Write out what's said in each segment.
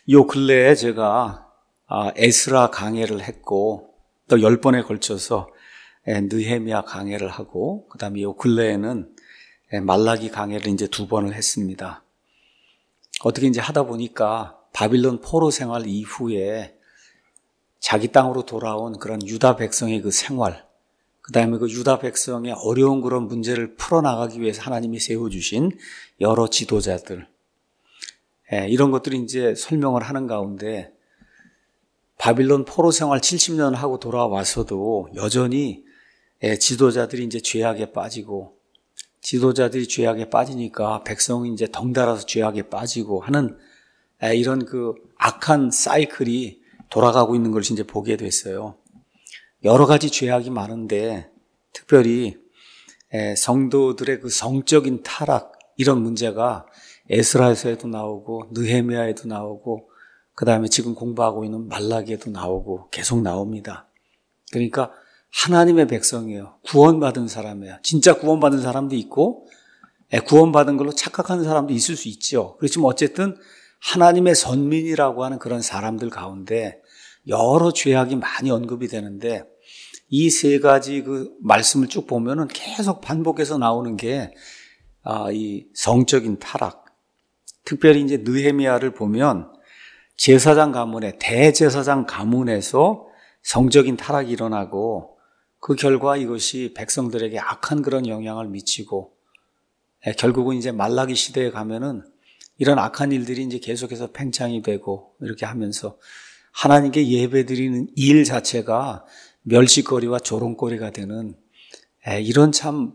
요 근래에 제가 에스라 강해를 했고 또 10번에 걸쳐서 느헤미야 강해를 하고 그다음에 요 근래에는 말라기 강해를 이제 2번을 했습니다. 어떻게 이제 하다 보니까 바빌론 포로 생활 이후에 자기 땅으로 돌아온 그런 유다 백성의 그 생활, 그다음에 그 유다 백성의 어려운 그런 문제를 풀어나가기 위해서 하나님이 세워주신 여러 지도자들, 이런 것들이 이제 설명을 하는 가운데 바빌론 포로 생활 70년 하고 돌아와서도 여전히 지도자들이 이제 죄악에 빠지고 지도자들이 죄악에 빠지니까 백성이 이제 덩달아서 죄악에 빠지고 하는 이런 그 악한 사이클이 돌아가고 있는 것을 이제 보게 됐어요. 여러 가지 죄악이 많은데 특별히 성도들의 그 성적인 타락 이런 문제가 에스라에서도 나오고 느헤미야에도 나오고 그다음에 지금 공부하고 있는 말라기에도 나오고 계속 나옵니다. 그러니까 하나님의 백성이에요. 구원받은 사람이에요. 진짜 구원받은 사람도 있고 구원받은 걸로 착각하는 사람도 있을 수 있죠. 그렇지만 어쨌든 하나님의 선민이라고 하는 그런 사람들 가운데 여러 죄악이 많이 언급이 되는데 이 3가지 그 말씀을 쭉 보면은 계속 반복해서 나오는 게 이 성적인 타락. 특별히 이제 느헤미야를 보면 제사장 가문에 대제사장 가문에서 성적인 타락이 일어나고 그 결과 이것이 백성들에게 악한 그런 영향을 미치고 결국은 이제 말라기 시대에 가면은 이런 악한 일들이 이제 계속해서 팽창이 되고 이렇게 하면서 하나님께 예배드리는 일 자체가 멸시거리와 조롱거리가 되는 이런 참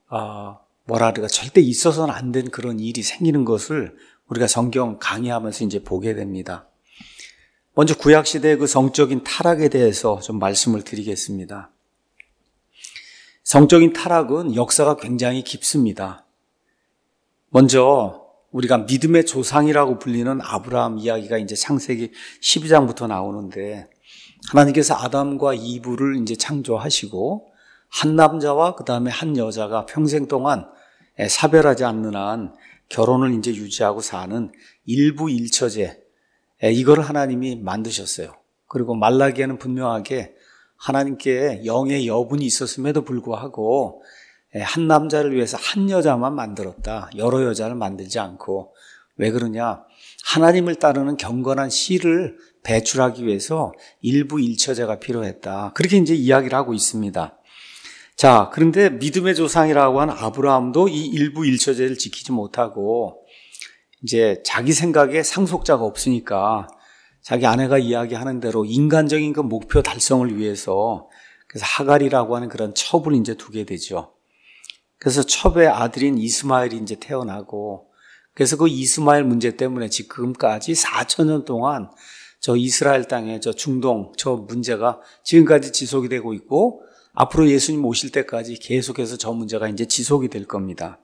절대 있어서는 안 된 그런 일이 생기는 것을 우리가 성경 강의하면서 이제 보게 됩니다. 먼저 구약 시대의 그 성적인 타락에 대해서 좀 말씀을 드리겠습니다. 성적인 타락은 역사가 굉장히 깊습니다. 먼저 우리가 믿음의 조상이라고 불리는 아브라함 이야기가 이제 창세기 12장부터 나오는데 하나님께서 아담과 이브를 이제 창조하시고 한 남자와 그다음에 한 여자가 평생 동안 사별하지 않는 한 결혼을 이제 유지하고 사는 일부일처제, 이걸 하나님이 만드셨어요. 그리고 말라기에는 분명하게 하나님께 영의 여분이 있었음에도 불구하고 한 남자를 위해서 한 여자만 만들었다. 여러 여자를 만들지 않고. 왜 그러냐? 하나님을 따르는 경건한 씨를 배출하기 위해서 일부일처제가 필요했다. 그렇게 이제 이야기를 하고 있습니다. 자, 그런데 믿음의 조상이라고 하는 아브라함도 이 일부일처제를 지키지 못하고 이제 자기 생각에 상속자가 없으니까 자기 아내가 이야기하는 대로 인간적인 그 목표 달성을 위해서 그래서 하갈이라고 하는 그런 첩을 이제 두게 되죠. 그래서 첩의 아들인 이스마엘이 이제 태어나고 그래서 그 이스마엘 문제 때문에 지금까지 4,000년 동안 저 이스라엘 땅의 저 중동 저 문제가 지금까지 지속이 되고 있고 앞으로 예수님 오실 때까지 계속해서 저 문제가 이제 지속이 될 겁니다.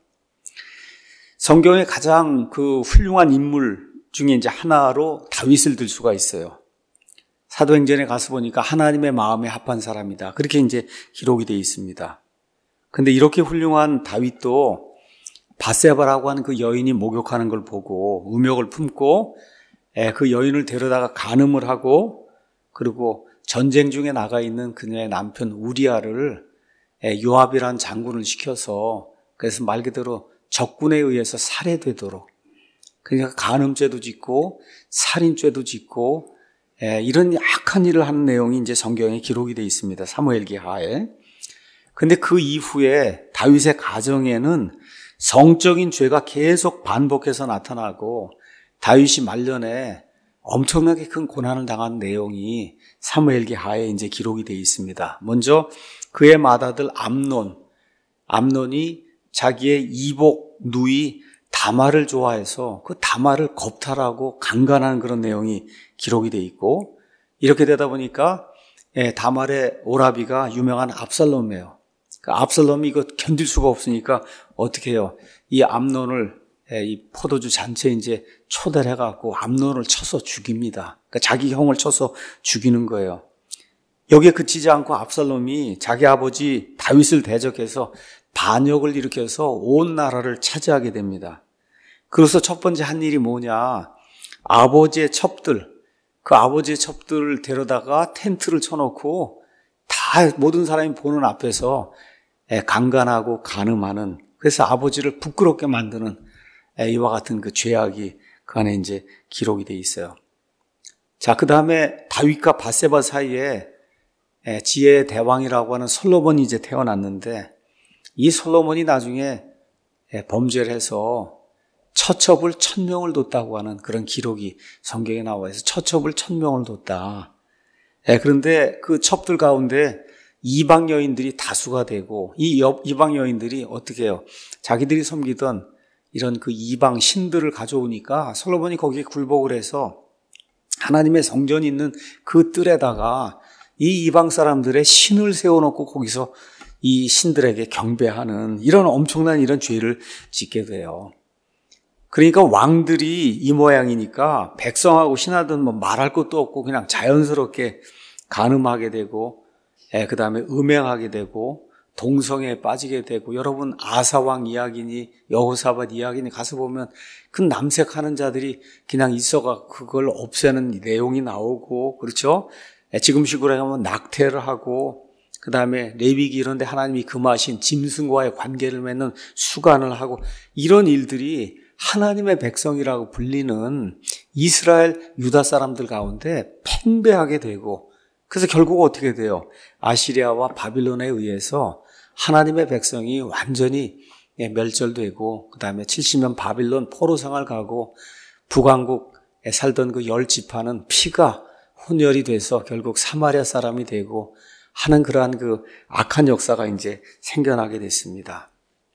성경의 가장 그 훌륭한 인물 중에 이제 하나로 다윗을 들 수가 있어요. 사도행전에 가서 보니까 하나님의 마음에 합한 사람이다. 그렇게 이제 기록이 되어 있습니다. 근데 이렇게 훌륭한 다윗도 바세바라고 하는 그 여인이 목욕하는 걸 보고 음욕을 품고 그 여인을 데려다가 간음을 하고 그리고 전쟁 중에 나가 있는 그녀의 남편 우리아를 요압이라는 장군을 시켜서 그래서 말 그대로 적군에 의해서 살해되도록 그러니까 간음죄도 짓고 살인죄도 짓고 이런 악한 일을 하는 내용이 이제 성경에 기록이 되어 있습니다. 사무엘기 하에. 근데 그 이후에 다윗의 가정에는 성적인 죄가 계속 반복해서 나타나고 다윗이 말년에 엄청나게 큰 고난을 당한 내용이 사무엘기 하에 이제 기록이 되어 있습니다. 먼저 그의 맏아들 암논이 자기의 이복 누이 다말을 좋아해서 그 다말을 겁탈하고 강간하는 그런 내용이 기록이 되어 있고 이렇게 되다 보니까 다말의 오라비가 유명한 압살롬이에요. 그 압살롬이 이거 견딜 수가 없으니까 어떻게 해요? 이 암논을 이 포도주 잔치에 이제 초대를 해갖고 암논을 쳐서 죽입니다. 그러니까 자기 형을 쳐서 죽이는 거예요. 여기에 그치지 않고 압살롬이 자기 아버지 다윗을 대적해서 반역을 일으켜서 온 나라를 차지하게 됩니다. 그래서 첫 번째 한 일이 뭐냐? 아버지의 첩들, 그 아버지의 첩들을 데려다가 텐트를 쳐놓고 다 모든 사람이 보는 앞에서 강간하고 간음하는, 그래서 아버지를 부끄럽게 만드는 이와 같은 그 죄악이 그 안에 이제 기록이 돼 있어요. 자, 그 다음에 다윗과 밧세바 사이에 지혜의 대왕이라고 하는 솔로몬이 이제 태어났는데, 이 솔로몬이 나중에 범죄를 해서 처첩을 1000명을 뒀다고 하는 그런 기록이 성경에 나와 있어서 처첩을 1000명을 뒀다. 그런데 그 첩들 가운데 이방 여인들이 다수가 되고, 이 이방 여인들이 어떻게 해요? 자기들이 섬기던 이런 그 이방 신들을 가져오니까 솔로몬이 거기에 굴복을 해서 하나님의 성전이 있는 그 뜰에다가 이 이방 사람들의 신을 세워놓고 거기서 이 신들에게 경배하는 이런 엄청난 이런 죄를 짓게 돼요. 그러니까 왕들이 이 모양이니까 백성하고 신하든 뭐 말할 것도 없고 그냥 자연스럽게 간음하게 되고, 그 다음에 음행하게 되고, 동성애에 빠지게 되고, 여러분 아사왕 이야기니 여호사밧 이야기니 가서 보면 그 남색하는 자들이 그냥 있어가 그걸 없애는 내용이 나오고, 그렇죠? 지금식으로 하면 낙태를 하고, 그 다음에 레위기 이런 데 하나님이 금하신 짐승과의 관계를 맺는 수간을 하고, 이런 일들이 하나님의 백성이라고 불리는 이스라엘 유다 사람들 가운데 팽배하게 되고, 그래서 결국 어떻게 돼요? 아시리아와 바빌론에 의해서 하나님의 백성이 완전히 멸절되고, 그 다음에 70년 바빌론 포로 생활 가고, 북왕국에 살던 그 10지파는 피가 혼혈이 돼서 결국 사마리아 사람이 되고 하는 그러한 그 악한 역사가 이제 생겨나게 됐습니다.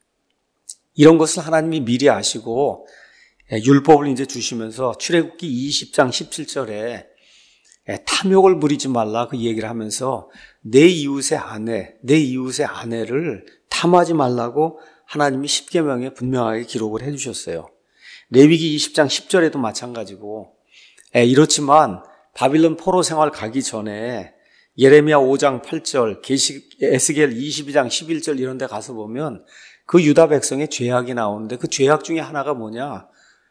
이런 것을 하나님이 미리 아시고 율법을 이제 주시면서 출애굽기 20장 17절에 탐욕을 부리지 말라 그 얘기를 하면서 내 이웃의 아내를 탐하지 말라고 하나님이 십계명에 분명하게 기록을 해주셨어요. 레위기 20장 10절에도 마찬가지고, 이렇지만 바빌론 포로 생활 가기 전에 예레미야 5장 8절, 에스겔 22장 11절 이런 데 가서 보면 그 유다 백성의 죄악이 나오는데, 그 죄악 중에 하나가 뭐냐?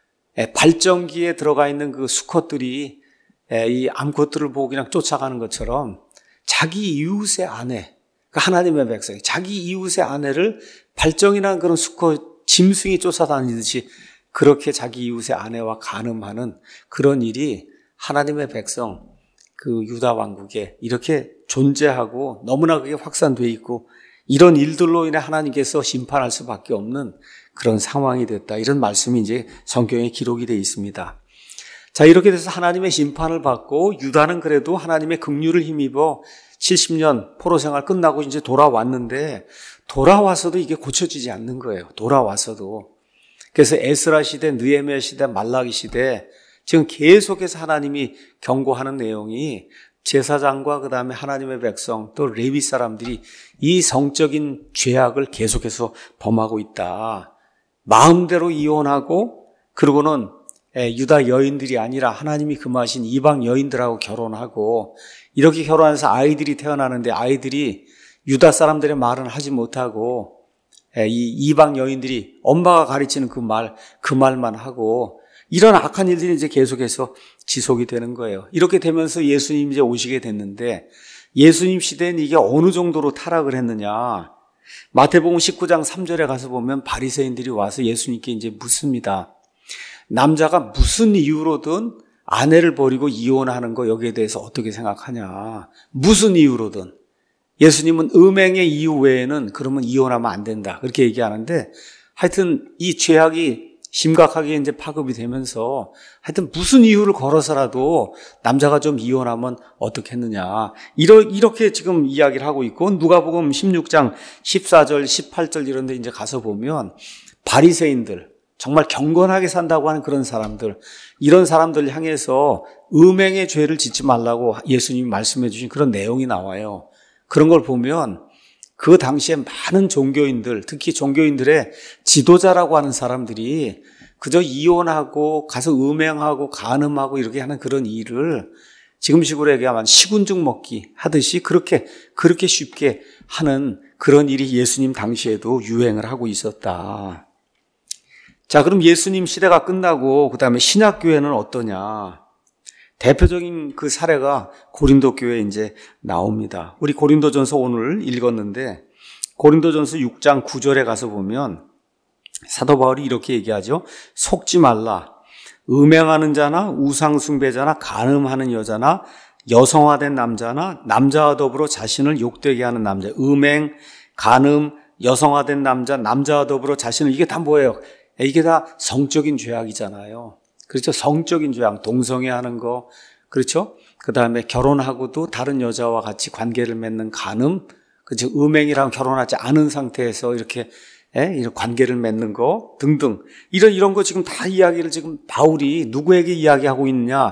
발전기에 들어가 있는 그 수컷들이 이 암컷들을 보고 그냥 쫓아가는 것처럼 자기 이웃의 아내, 그 하나님의 백성이 자기 이웃의 아내를 발정이라는 그런 수컷, 짐승이 쫓아다니듯이 그렇게 자기 이웃의 아내와 간음하는 그런 일이 하나님의 백성, 그 유다 왕국에 이렇게 존재하고 너무나 그게 확산되어 있고, 이런 일들로 인해 하나님께서 심판할 수밖에 없는 그런 상황이 됐다. 이런 말씀이 이제 성경에 기록이 되어 있습니다. 자, 이렇게 돼서 하나님의 심판을 받고 유다는 그래도 하나님의 긍휼을 힘입어 70년 포로 생활 끝나고 이제 돌아왔는데, 돌아와서도 이게 고쳐지지 않는 거예요. 돌아와서도. 그래서 에스라 시대, 느헤미야 시대, 말라기 시대 지금 계속해서 하나님이 경고하는 내용이 제사장과 그 다음에 하나님의 백성 또 레위 사람들이 이 성적인 죄악을 계속해서 범하고 있다. 마음대로 이혼하고, 그리고는 유다 여인들이 아니라 하나님이 금하신 이방 여인들하고 결혼하고, 이렇게 결혼해서 아이들이 태어나는데 아이들이 유다 사람들의 말은 하지 못하고 이 이방 여인들이 엄마가 가르치는 그 말만 하고, 이런 악한 일들이 이제 계속해서 지속이 되는 거예요. 이렇게 되면서 예수님이 이제 오시게 됐는데, 예수님 시대엔 이게 어느 정도로 타락을 했느냐. 마태복음 19장 3절에 가서 보면 바리새인들이 와서 예수님께 이제 묻습니다. 남자가 무슨 이유로든 아내를 버리고 이혼하는 거 여기에 대해서 어떻게 생각하냐. 무슨 이유로든. 예수님은 음행의 이유 외에는 그러면 이혼하면 안 된다. 그렇게 얘기하는데, 하여튼 이 죄악이 심각하게 이제 파급이 되면서 하여튼 무슨 이유를 걸어서라도 남자가 좀 이혼하면 어떻겠느냐. 이렇게 지금 이야기를 하고 있고, 누가복음 16장 14절, 18절 이런 데 이제 가서 보면 바리새인들, 정말 경건하게 산다고 하는 그런 사람들, 이런 사람들 향해서 음행의 죄를 짓지 말라고 예수님이 말씀해 주신 그런 내용이 나와요. 그런 걸 보면 그 당시에 많은 종교인들, 특히 종교인들의 지도자라고 하는 사람들이 그저 이혼하고 가서 음행하고 간음하고 이렇게 하는 그런 일을 지금식으로 얘기하면 식은죽 먹기 하듯이 그렇게 쉽게 하는 그런 일이 예수님 당시에도 유행을 하고 있었다. 자, 그럼 예수님 시대가 끝나고 그 다음에 신약교회는 어떠냐? 대표적인 그 사례가 고린도 교회에 이제 나옵니다. 우리 고린도전서 오늘 읽었는데 고린도전서 6장 9절에 가서 보면 사도 바울이 이렇게 얘기하죠. 속지 말라. 음행하는 자나 우상숭배자나 간음하는 여자나 여성화된 남자나 남자와 더불어 자신을 욕되게 하는 남자, 음행, 간음, 여성화된 남자, 남자와 더불어 자신을, 이게 다 뭐예요? 이게 다 성적인 죄악이잖아요. 그렇죠? 성적인 죄악, 동성애하는 거, 그렇죠? 그 다음에 결혼하고도 다른 여자와 같이 관계를 맺는 간음, 그렇죠? 음행이랑 결혼하지 않은 상태에서 이렇게 이런 관계를 맺는 거 등등, 이런 거 지금 다 이야기를 지금 바울이 누구에게 이야기하고 있느냐?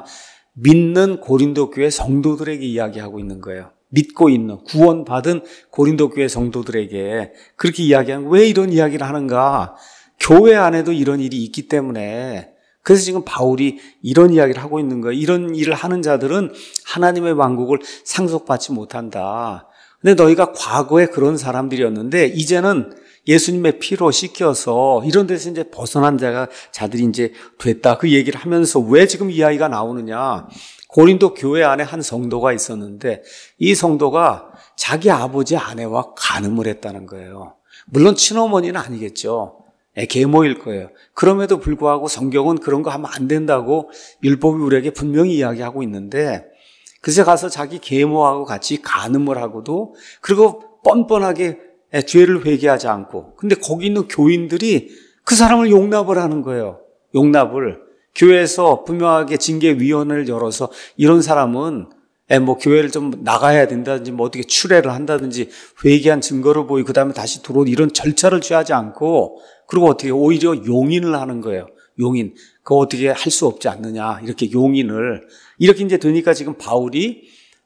믿는 고린도 교회 성도들에게 이야기하고 있는 거예요. 믿고 있는, 구원받은 고린도 교회 성도들에게 그렇게 이야기하는 거예요. 왜 이런 이야기를 하는가? 교회 안에도 이런 일이 있기 때문에, 그래서 지금 바울이 이런 이야기를 하고 있는 거예요. 이런 일을 하는 자들은 하나님의 왕국을 상속받지 못한다. 근데 너희가 과거에 그런 사람들이었는데 이제는 예수님의 피로 씻겨서 이런 데서 이제 벗어난 자들이 이제 됐다. 그 얘기를 하면서 왜 지금 이 이야기가 나오느냐? 고린도 교회 안에 한 성도가 있었는데 이 성도가 자기 아버지 아내와 간음을 했다는 거예요. 물론 친어머니는 아니겠죠. 계모일 거예요. 그럼에도 불구하고 성경은 그런 거 하면 안 된다고 율법이 우리에게 분명히 이야기하고 있는데, 그래서 가서 자기 계모하고 같이 간음을 하고도, 그리고 뻔뻔하게 죄를 회개하지 않고, 근데 거기 있는 교인들이 그 사람을 용납을 하는 거예요. 용납을. 교회에서 분명하게 징계위원회를 열어서 이런 사람은 뭐 교회를 좀 나가야 된다든지 뭐 어떻게 추례를 한다든지 회개한 증거를 보이고 그다음에 다시 들어오는 이런 절차를 취하지 않고, 그리고 어떻게 오히려 용인을 하는 거예요. 용인. 그거 어떻게 할 수 없지 않느냐. 이렇게 용인을. 이렇게 이제 되니까 지금 바울이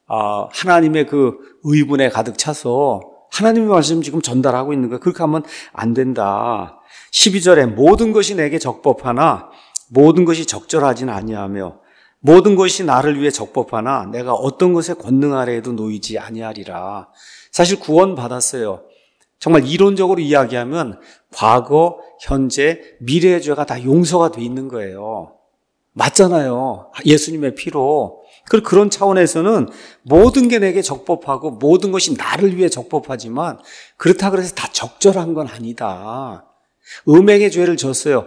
하나님의 그 의분에 가득 차서 하나님의 말씀 지금 전달하고 있는 거예요. 그렇게 하면 안 된다. 12절에 모든 것이 내게 적법하나 모든 것이 적절하지는 아니하며 모든 것이 나를 위해 적법하나 내가 어떤 것에 권능하려 해도 놓이지 아니하리라. 사실 구원 받았어요. 정말 이론적으로 이야기하면 과거, 현재, 미래의 죄가 다 용서가 돼 있는 거예요. 맞잖아요. 예수님의 피로. 그런 차원에서는 모든 게 내게 적법하고 모든 것이 나를 위해 적법하지만 그렇다고 해서 다 적절한 건 아니다. 음행의 죄를 졌어요.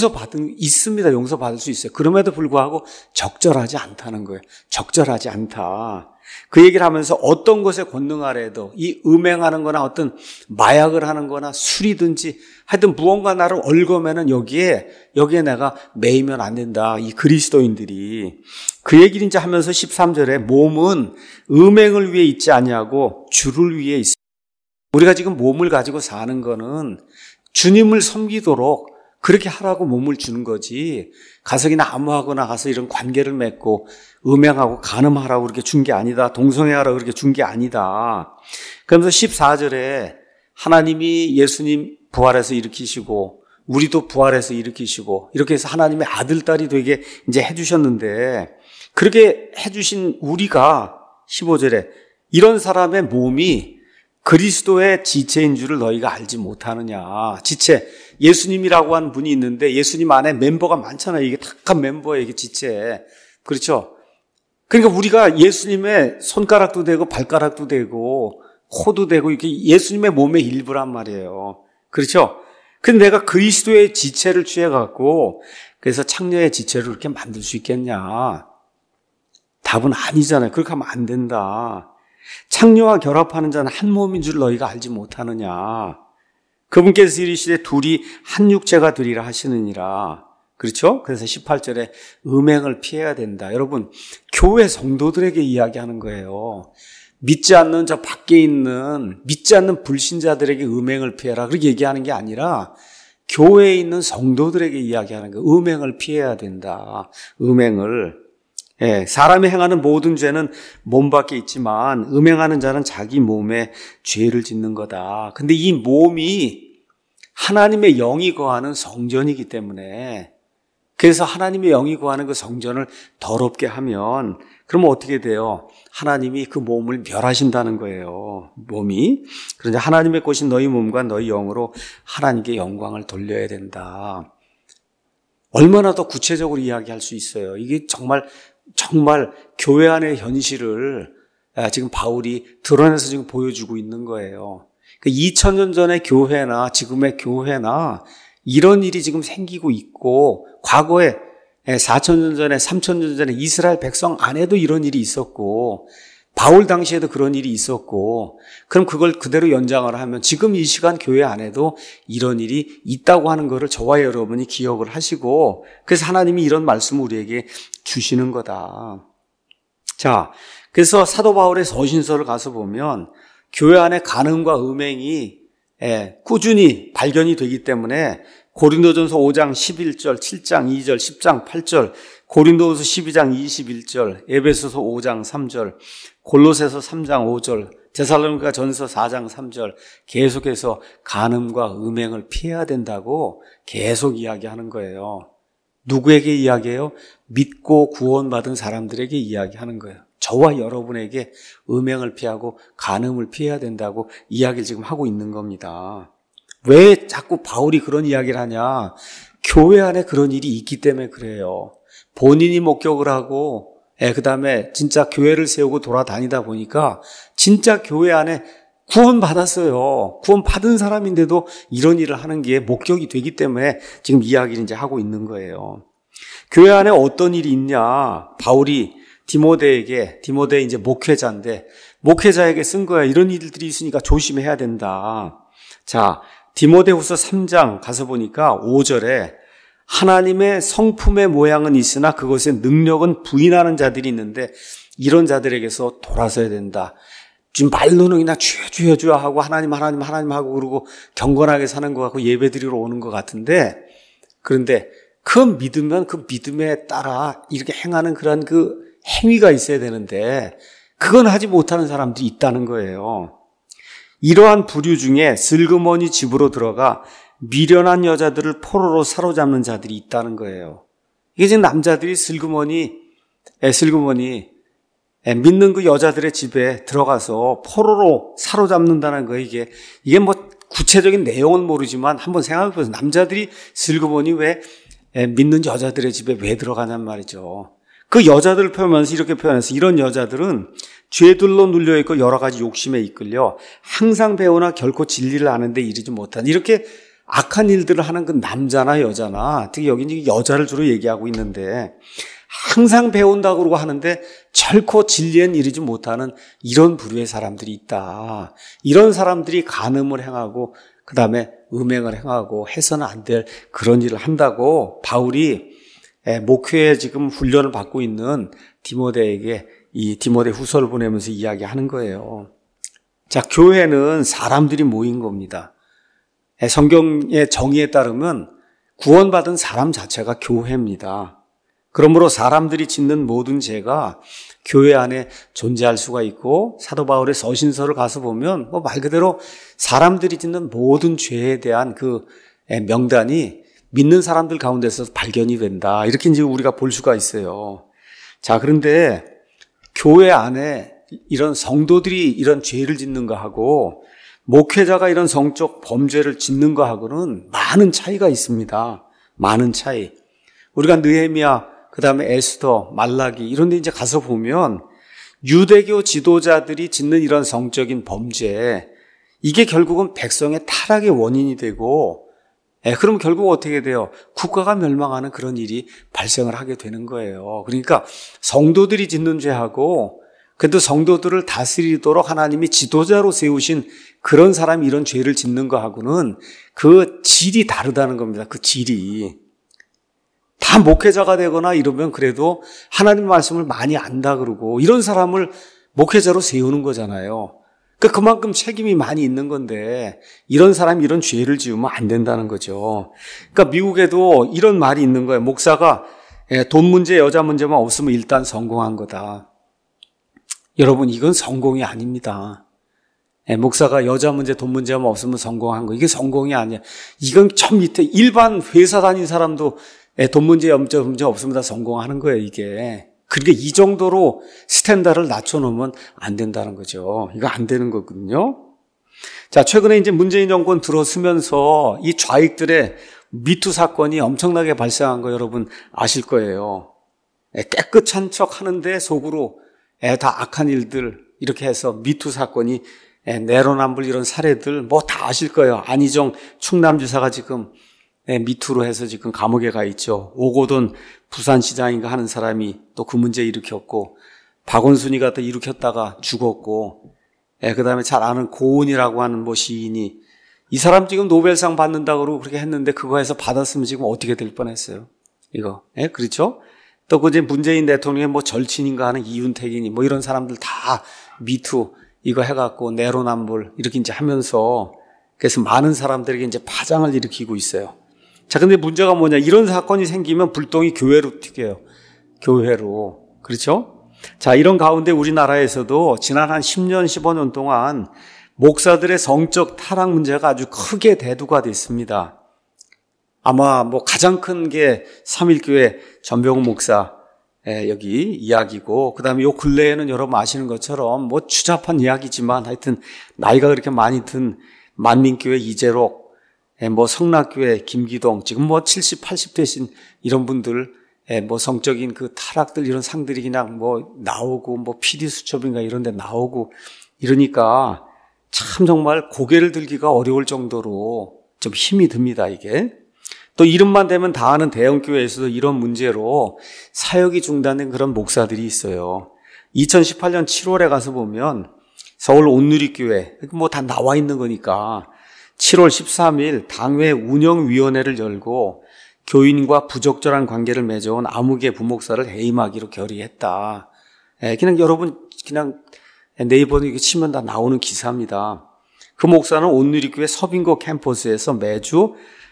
있습니다. 용서받을 수 있어요. 그럼에도 불구하고 적절하지 않다는 거예요. 적절하지 않다. 그 얘기를 하면서 어떤 것에 권능하려 해도 이 음행하는 거나 어떤 마약을 하는 거나 술이든지 하여튼 무언가 나를 얽으면은 여기에 내가 매이면 안 된다. 이 그리스도인들이. 그 얘기를 이제 하면서 13절에 몸은 음행을 위해 있지 아니하고 주를 위해 있습니다. 우리가 지금 몸을 가지고 사는 거는 주님을 섬기도록 그렇게 하라고 몸을 주는 거지, 가석이나 암호하거나 가서 이런 관계를 맺고 음행하고 간음하라고 그렇게 준 게 아니다. 동성애하라고 그렇게 준 게 아니다. 그러면서 14절에 하나님이 예수님 부활해서 일으키시고 우리도 부활해서 일으키시고 이렇게 해서 하나님의 아들, 딸이 되게 이제 해주셨는데, 그렇게 해주신 우리가 15절에 이런 사람의 몸이 그리스도의 지체인 줄을 너희가 알지 못하느냐. 지체. 예수님이라고 하는 분이 있는데 예수님 안에 멤버가 많잖아요. 이게 탁한 멤버예요. 이게 지체. 그렇죠? 그러니까 우리가 예수님의 손가락도 되고 발가락도 되고 코도 되고 이게 예수님의 몸의 일부란 말이에요. 그렇죠? 근데 내가 그리스도의 지체를 취해갖고 그래서 창녀의 지체를 그렇게 만들 수 있겠냐? 답은 아니잖아요. 그렇게 하면 안 된다. 창녀와 결합하는 자는 한 몸인 줄 너희가 알지 못하느냐. 그분께서 이르시되 둘이 한 육체가 되리라 하시느니라. 그렇죠? 그래서 18절에 음행을 피해야 된다. 여러분, 교회 성도들에게 이야기하는 거예요. 믿지 않는 저 밖에 있는 믿지 않는 불신자들에게 음행을 피해라. 그렇게 얘기하는 게 아니라 교회에 있는 성도들에게 이야기하는 거예요. 음행을 피해야 된다. 음행을. 사람이 행하는 모든 죄는 몸 밖에 있지만 음행하는 자는 자기 몸에 죄를 짓는 거다. 근데 이 몸이 하나님의 영이 거하는 성전이기 때문에, 그래서 하나님의 영이 거하는 그 성전을 더럽게 하면 그러면 어떻게 돼요? 하나님이 그 몸을 멸하신다는 거예요. 몸이. 그러니 하나님의 것인 너희 몸과 너희 영으로 하나님께 영광을 돌려야 된다. 얼마나 더 구체적으로 이야기할 수 있어요. 이게 정말 교회 안의 현실을 지금 바울이 드러내서 지금 보여주고 있는 거예요. 2000년 전의 교회나 지금의 교회나 이런 일이 지금 생기고 있고, 과거에 4000년 전에 3000년 전에 이스라엘 백성 안에도 이런 일이 있었고, 바울 당시에도 그런 일이 있었고, 그럼 그걸 그대로 연장을 하면 지금 이 시간 교회 안에도 이런 일이 있다고 하는 것을 저와 여러분이 기억을 하시고, 그래서 하나님이 이런 말씀을 우리에게 주시는 거다. 자, 그래서 사도 바울의 서신서를 가서 보면 교회 안에 간음과 음행이 꾸준히 발견이 되기 때문에 고린도전서 5장 11절, 7장 2절, 10장 8절, 고린도후서 12장 21절, 에베소서 5장 3절, 골로새서 3장 5절, 데살로니가 전서 4장 3절 계속해서 간음과 음행을 피해야 된다고 계속 이야기하는 거예요. 누구에게 이야기해요? 믿고 구원받은 사람들에게 이야기하는 거예요. 저와 여러분에게 음행을 피하고 간음을 피해야 된다고 이야기를 지금 하고 있는 겁니다. 왜 자꾸 바울이 그런 이야기를 하냐? 교회 안에 그런 일이 있기 때문에 그래요. 본인이 목격을 하고 그 다음에 진짜 교회를 세우고 돌아다니다 보니까 진짜 교회 안에 구원받았어요. 구원받은 사람인데도 이런 일을 하는 게 목격이 되기 때문에 지금 이야기를 이제 하고 있는 거예요. 교회 안에 어떤 일이 있냐? 바울이 디모데 이제 목회자인데 목회자에게 쓴 거야. 이런 일들이 있으니까 조심해야 된다. 자, 디모데후서 3장 가서 보니까 5절에 하나님의 성품의 모양은 있으나 그것의 능력은 부인하는 자들이 있는데 이런 자들에게서 돌아서야 된다. 지금 말로는 그냥 주여 하고 하나님 하고 그러고 경건하게 사는 것 같고 예배드리러 오는 것 같은데, 그런데 그 믿음에 따라 이렇게 행하는 그런 그 행위가 있어야 되는데 그건 하지 못하는 사람들이 있다는 거예요. 이러한 부류 중에 슬그머니 집으로 들어가 미련한 여자들을 포로로 사로잡는 자들이 있다는 거예요. 이게 지금 남자들이 슬그머니 믿는 그 여자들의 집에 들어가서 포로로 사로잡는다는 거예요. 이게 뭐 구체적인 내용은 모르지만 한번 생각해 보세요. 남자들이 슬그머니 왜 믿는 여자들의 집에 왜 들어가냔 말이죠. 그 여자들을 표현하면서 이렇게 표현해서 이런 여자들은 죄들로 눌려있고 여러 가지 욕심에 이끌려 항상 배우나 결코 진리를 아는데 이르지 못한 이렇게 악한 일들을 하는 그 남자나 여자나, 특히 여기 여자를 주로 얘기하고 있는데 항상 배운다고 그러고 하는데 결코 진리엔 이르지 못하는 이런 부류의 사람들이 있다. 이런 사람들이 간음을 행하고 그 다음에 음행을 행하고 해서는 안 될 그런 일을 한다고 바울이 목회에 지금 훈련을 받고 있는 디모데에게 이 디모데 후서를 보내면서 이야기하는 거예요. 자, 교회는 사람들이 모인 겁니다. 성경의 정의에 따르면 구원받은 사람 자체가 교회입니다. 그러므로 사람들이 짓는 모든 죄가 교회 안에 존재할 수가 있고, 사도 바울의 서신서를 가서 보면 말 그대로 사람들이 짓는 모든 죄에 대한 그 명단이 믿는 사람들 가운데서 발견이 된다. 이렇게 이제 우리가 볼 수가 있어요. 자, 그런데 교회 안에 이런 성도들이 이런 죄를 짓는 거하고 목회자가 이런 성적 범죄를 짓는 거하고는 많은 차이가 있습니다. 많은 차이. 우리가 느헤미야, 그 다음에 에스더, 말라기 이런 데 이제 가서 보면 유대교 지도자들이 짓는 이런 성적인 범죄, 이게 결국은 백성의 타락의 원인이 되고, 그럼 결국 어떻게 돼요? 국가가 멸망하는 그런 일이 발생을 하게 되는 거예요. 그러니까 성도들이 짓는 죄하고 그래도 성도들을 다스리도록 하나님이 지도자로 세우신 그런 사람이 이런 죄를 짓는 거하고는 그 질이 다르다는 겁니다. 그 질이. 다 목회자가 되거나 이러면 그래도 하나님 말씀을 많이 안다 그러고 이런 사람을 목회자로 세우는 거잖아요. 그러니까 그만큼 책임이 많이 있는 건데 이런 사람이 이런 죄를 지으면 안 된다는 거죠. 그러니까 미국에도 이런 말이 있는 거예요. 목사가 돈 문제, 여자 문제만 없으면 일단 성공한 거다. 여러분, 이건 성공이 아닙니다. 목사가 여자 문제, 돈 문제만 없으면 성공한 거, 이게 성공이 아니야. 이건 저 밑에 일반 회사 다닌 사람도 돈 문제, 염자 문제 없으면 다 성공하는 거예요, 이게. 그러니까 이 정도로 스탠다드를 낮춰놓으면 안 된다는 거죠. 이거 안 되는 거거든요. 자, 최근에 이제 문재인 정권 들어서면서 이 좌익들의 미투 사건이 엄청나게 발생한 거 여러분 아실 거예요. 깨끗한 척 하는데 속으로 다 악한 일들 이렇게 해서 미투 사건이 내로남불 이런 사례들 뭐 다 아실 거예요. 안희정 충남지사가 지금 미투로 해서 지금 감옥에 가 있죠. 오고돈 부산시장인가 하는 사람이 또 그 문제 일으켰고, 박원순이가 또 일으켰다가 죽었고, 그 다음에 잘 아는 고은이라고 하는 뭐 시인이 이 사람 지금 노벨상 받는다고 그렇게 했는데 그거 해서 받았으면 지금 어떻게 될 뻔했어요. 이거. 그렇죠? 또 그 이제 문재인 대통령의 뭐 절친인가 하는 이윤택이니 뭐 이런 사람들 다 미투 이거 해갖고 내로남불 이렇게 이제 하면서 그래서 많은 사람들에게 이제 파장을 일으키고 있어요. 자, 근데 문제가 뭐냐. 이런 사건이 생기면 불똥이 교회로 튀겨요. 교회로. 그렇죠? 자, 이런 가운데 우리나라에서도 지난 한 10년, 15년 동안 목사들의 성적 타락 문제가 아주 크게 대두가 됐습니다. 아마 뭐 가장 큰 게 삼일교회 전병훈 목사 여기 이야기고, 그 다음에 요 근래에는 여러분 아시는 것처럼 뭐 추잡한 이야기지만 하여튼 나이가 그렇게 많이 든 만민교회 이재록, 뭐 성락교회 김기동, 지금 뭐 70, 80 되신 이런 분들, 뭐 성적인 그 타락들 이런 상들이 그냥 뭐 나오고 뭐 PD수첩인가 이런 데 나오고 이러니까 참 정말 고개를 들기가 어려울 정도로 좀 힘이 듭니다, 이게. 또 이름만 대면 다 아는 대형교회에서도 이런 문제로 사역이 중단된 그런 목사들이 있어요. 2018년 7월에 가서 보면 서울 온누리교회, 뭐 다 나와 있는 거니까 7월 13일 당회 운영위원회를 열고 교인과 부적절한 관계를 맺어온 아무개 부목사를 해임하기로 결의했다. 그냥 여러분 그냥 네이버에 치면 다 나오는 기사입니다. 그 목사는 온누리교회 서빙고 캠퍼스에서 매주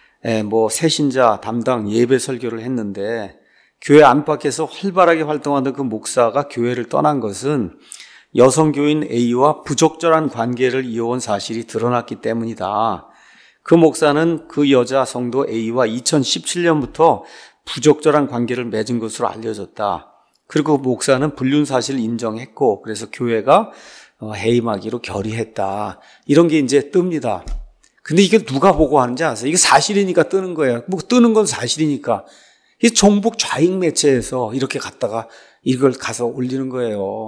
뭐 새신자 담당 예배 설교를 했는데 교회 안팎에서 활발하게 활동하던 그 목사가 교회를 떠난 것은 여성교인 A와 부적절한 관계를 이어온 사실이 드러났기 때문이다. 그 목사는 그 여자 성도 A와 2017년부터 부적절한 관계를 맺은 것으로 알려졌다. 그리고 그 목사는 불륜 사실을 인정했고 그래서 교회가 해임하기로 결의했다. 이런 게 이제 뜹니다. 근데 이게 누가 보고 하는지 아세요? 이게 사실이니까 뜨는 거예요. 뭐 뜨는 건 사실이니까. 이 종북 좌익 매체에서 이렇게 갔다가 이걸 가서 올리는 거예요.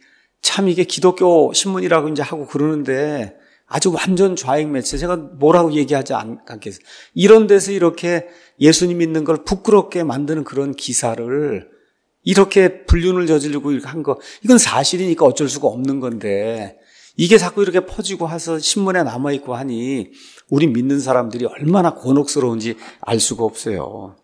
참 이게 기독교 신문이라고 이제 하고 그러는데 아주 완전 좌익 매체. 제가 뭐라고 얘기하지 않겠어요. 이런 데서 이렇게 예수님 믿는 걸 부끄럽게 만드는 그런 기사를 이렇게 불륜을 저지르고 이렇게 한 거, 이건 사실이니까 어쩔 수가 없는 건데 이게 자꾸 이렇게 퍼지고 해서 신문에 남아있고 하니 우리 믿는 사람들이 얼마나 곤혹스러운지 알 수가 없어요.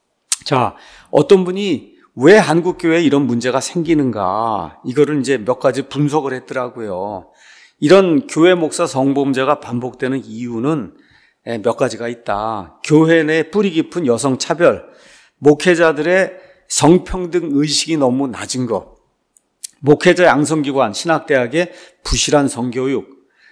자, 어떤 분이 왜 한국교회에 이런 문제가 생기는가, 이거를 이제 몇 가지 분석을 했더라고요. 이런 교회 목사 성범죄가 반복되는 이유는 몇 가지가 있다. 교회 내 뿌리 깊은 여성 차별, 목회자들의 성평등 의식이 너무 낮은 것, 목회자 양성기관, 신학대학의 부실한 성교육,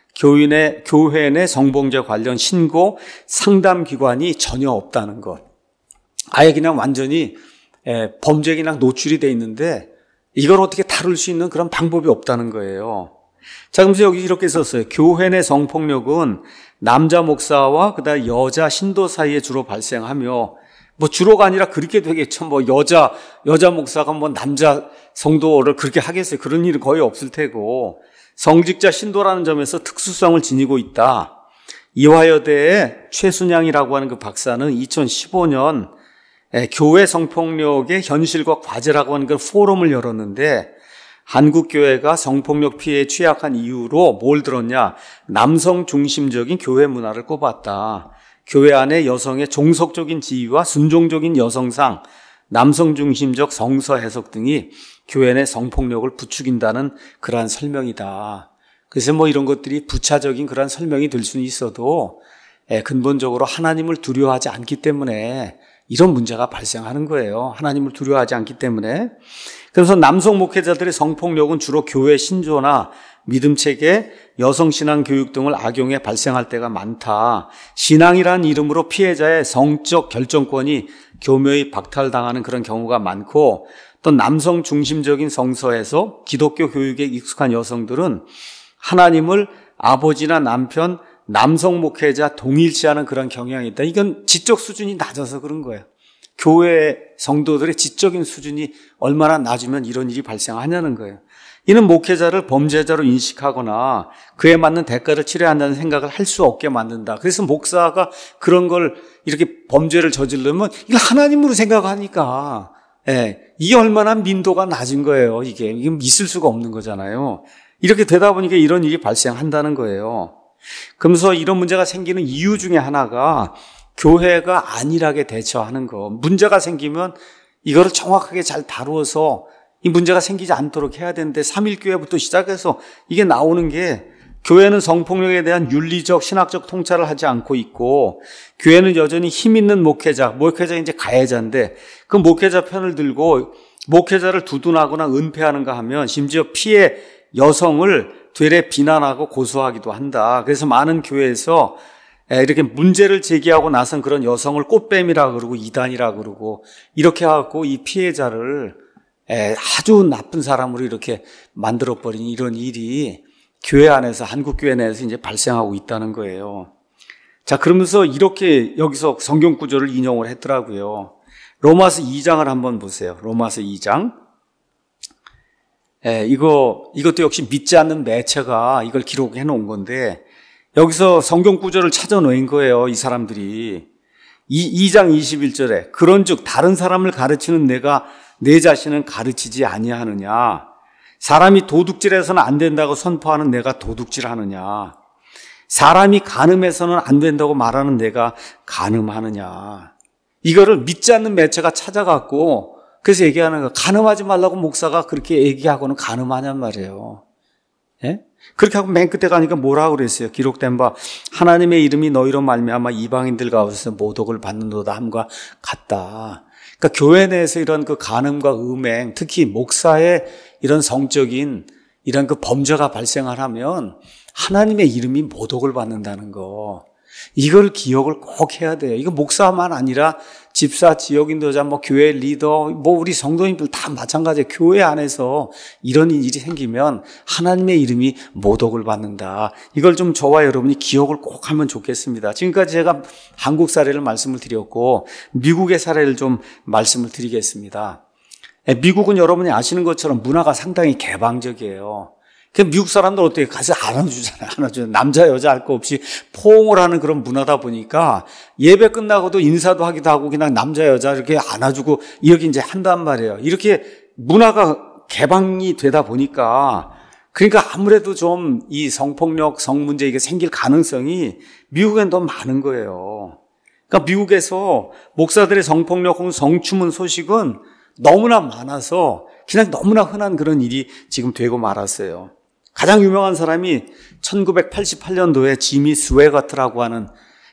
교회 내 성범죄 관련 신고 상담기관이 전혀 없다는 것. 아예 그냥 완전히 범죄에 그냥 노출이 돼 있는데 이걸 어떻게 다룰 수 있는 그런 방법이 없다는 거예요. 자, 그래서 여기 이렇게 썼어요. 교회 내 성폭력은 남자 목사와 그다음 여자 신도 사이에 주로 발생하며, 뭐 주로가 아니라 그렇게 되겠죠. 뭐 여자 목사가 뭐 남자 성도를 그렇게 하겠어요. 그런 일은 거의 없을 테고, 성직자 신도라는 점에서 특수성을 지니고 있다. 이화여대의 최순양이라고 하는 그 박사는 2015년 교회 성폭력의 현실과 과제라고 하는 그 포럼을 열었는데, 한국교회가 성폭력 피해에 취약한 이유로 뭘 들었냐? 남성 중심적인 교회 문화를 꼽았다. 교회 안에 여성의 종속적인 지위와 순종적인 여성상, 남성 중심적 성서 해석 등이 교회 내 성폭력을 부추긴다는 그러한 설명이다. 그래서 뭐 이런 것들이 부차적인 그러한 설명이 될 수는 있어도 근본적으로 하나님을 두려워하지 않기 때문에 이런 문제가 발생하는 거예요. 하나님을 두려워하지 않기 때문에. 그래서 남성 목회자들의 성폭력은 주로 교회 신조나 믿음 체계, 여성신앙 교육 등을 악용해 발생할 때가 많다. 신앙이라는 이름으로 피해자의 성적 결정권이 교묘히 박탈당하는 그런 경우가 많고, 또 남성 중심적인 성서에서 기독교 교육에 익숙한 여성들은 하나님을 아버지나 남편, 남성 목회자 동일시하는 그런 경향이 있다. 이건 지적 수준이 낮아서 그런 거예요. 교회 성도들의 지적인 수준이 얼마나 낮으면 이런 일이 발생하냐는 거예요. 이는 목회자를 범죄자로 인식하거나 그에 맞는 대가를 치러야 한다는 생각을 할 수 없게 만든다. 그래서 목사가 그런 걸 이렇게 범죄를 저지르면 이걸 하나님으로 생각하니까 이게 얼마나 민도가 낮은 거예요. 이게 있을 수가 없는 거잖아요. 이렇게 되다 보니까 이런 일이 발생한다는 거예요. 그러면서 이런 문제가 생기는 이유 중에 하나가 교회가 안일하게 대처하는 거. 문제가 생기면 이거를 정확하게 잘 다루어서 이 문제가 생기지 않도록 해야 되는데 3.1교회부터 시작해서 이게 나오는 게 교회는 성폭력에 대한 윤리적, 신학적 통찰을 하지 않고 있고 교회는 여전히 힘 있는 목회자 이제 가해자인데 그 목회자 편을 들고 목회자를 두둔하거나 은폐하는가 하면 심지어 피해 여성을 되레 비난하고 고소하기도 한다. 그래서 많은 교회에서 이렇게 문제를 제기하고 나선 그런 여성을 꽃뱀이라 그러고 이단이라 그러고 이렇게 하고 이 피해자를 아주 나쁜 사람으로 이렇게 만들어버린 이런 일이 교회 안에서, 한국교회 내에서 이제 발생하고 있다는 거예요. 자, 그러면서 이렇게 여기서 성경 구절을 인용을 했더라고요. 로마서 2장을 한번 보세요. 로마서 2장. 이것도 역시 믿지 않는 매체가 이걸 기록해 놓은 건데, 여기서 성경 구절을 찾아 놓은 거예요, 이 사람들이. 2장 21절에, 그런즉 다른 사람을 가르치는 내가 내 자신은 가르치지 아니하느냐. 사람이 도둑질해서는 안 된다고 선포하는 내가 도둑질하느냐. 사람이 간음해서는 안 된다고 말하는 내가 간음하느냐. 이거를 믿지 않는 매체가 찾아갖고 그래서 얘기하는 거, 간음하지 말라고 목사가 그렇게 얘기하고는 간음하냔 말이에요. 예? 그렇게 하고 맨 끝에 가니까 뭐라고 그랬어요? 기록된 바 하나님의 이름이 너희로 말미암아 이방인들 가운데서 모독을 받는도다 함과 같다. 그러니까 교회 내에서 이런 그 간음과 음행, 특히 목사의 이런 성적인 이런 그 범죄가 발생을 하면 하나님의 이름이 모독을 받는다는 거. 이걸 기억을 꼭 해야 돼요. 이거 목사만 아니라 집사, 지역인도자, 교회 리더, 우리 성도님들 다 마찬가지예요. 교회 안에서 이런 일이 생기면 하나님의 이름이 모독을 받는다. 이걸 좀 저와 여러분이 기억을 꼭 하면 좋겠습니다. 지금까지 제가 한국 사례를 말씀을 드렸고 미국의 사례를 좀 말씀을 드리겠습니다. 미국은 여러분이 아시는 것처럼 문화가 상당히 개방적이에요. 미국 사람들 어떻게 가서 안아주잖아요. 남자, 여자 할 거 없이 포옹을 하는 그런 문화다 보니까 예배 끝나고도 인사도 하기도 하고 그냥 남자, 여자 이렇게 안아주고 이렇게 이제 한단 말이에요. 이렇게 문화가 개방이 되다 보니까 그러니까 아무래도 좀 이 성폭력, 성문제 이게 생길 가능성이 미국엔 더 많은 거예요. 그러니까 미국에서 목사들의 성폭력 혹은 성추문 소식은 너무나 많아서 그냥 너무나 흔한 그런 일이 지금 되고 말았어요. 가장 유명한 사람이 1988년도에 지미 스웨거트라고 하는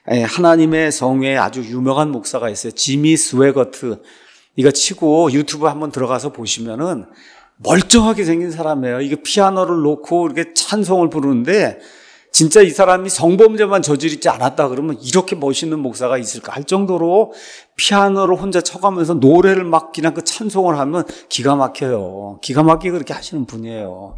하나님의 성회에 아주 유명한 목사가 있어요. 지미 스웨거트. 이거 치고 유튜브 한번 들어가서 보시면은 멀쩡하게 생긴 사람이에요. 이게 피아노를 놓고 이렇게 찬송을 부르는데 진짜 이 사람이 성범죄만 저지르지 않았다 그러면 이렇게 멋있는 목사가 있을까 할 정도로 피아노를 혼자 쳐가면서 노래를 막 그냥 그 찬송을 하면 기가 막혀요. 기가 막히게 그렇게 하시는 분이에요.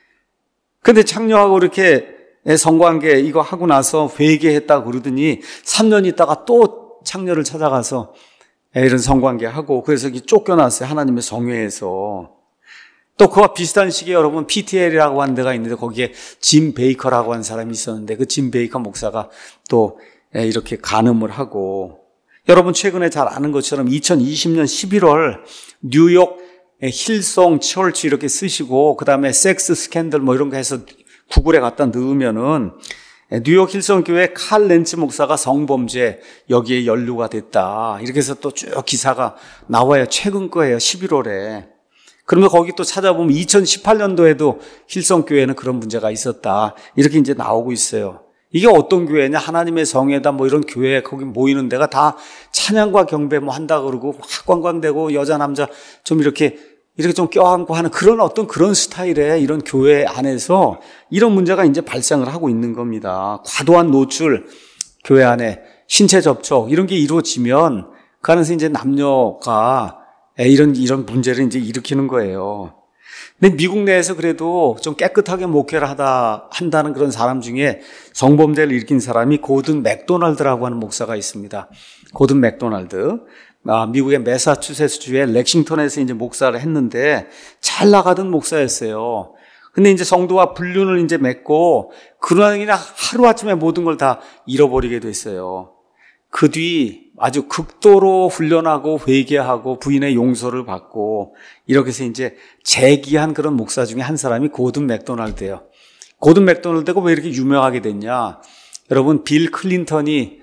근데 창녀하고 이렇게 성관계 이거 하고 나서 회개했다고 그러더니 3년 있다가 또 창녀를 찾아가서 이런 성관계 하고 그래서 쫓겨났어요. 하나님의 성회에서. 또 그와 비슷한 시기에 여러분 PTL이라고 하는 데가 있는데 거기에 짐 베이커라고 하는 사람이 있었는데 그 짐 베이커 목사가 또 이렇게 간음을 하고 여러분 최근에 잘 아는 것처럼 2020년 11월 뉴욕 힐송 처치 이렇게 쓰시고 그다음에 섹스 스캔들 이런 거 해서 구글에 갖다 넣으면은 뉴욕 힐송 교회 칼 렌츠 목사가 성범죄 여기에 연루가 됐다. 이렇게 해서 또 쭉 기사가 나와요. 최근 거예요. 11월에. 그러면 거기 또 찾아보면 2018년도에도 힐송 교회는 그런 문제가 있었다. 이렇게 이제 나오고 있어요. 이게 어떤 교회냐? 하나님의 성회다 이런 교회 거기 모이는 데가 다 찬양과 경배 한다 그러고 막 관광되고 여자 남자 좀 이렇게 좀 껴안고 하는 그런 어떤 그런 스타일의 이런 교회 안에서 이런 문제가 이제 발생을 하고 있는 겁니다. 과도한 노출, 교회 안에 신체 접촉 이런 게 이루어지면 그 안에서 이제 남녀가 이런 문제를 이제 일으키는 거예요. 근데 미국 내에서 그래도 좀 깨끗하게 목회를 한다는 그런 사람 중에 성범죄를 일으킨 사람이 고든 맥도날드라고 하는 목사가 있습니다. 고든 맥도날드. 미국의 매사추세츠주의 렉싱턴에서 이제 목사를 했는데 잘 나가던 목사였어요. 근데 이제 성도와 불륜을 이제 맺고 그러나 그냥 하루아침에 모든 걸 다 잃어버리게 됐어요. 그 뒤 아주 극도로 훈련하고 회개하고 부인의 용서를 받고 이렇게 해서 이제 재기한 그런 목사 중에 한 사람이 고든 맥도날드예요. 고든 맥도날드가 왜 이렇게 유명하게 됐냐? 여러분, 빌 클린턴이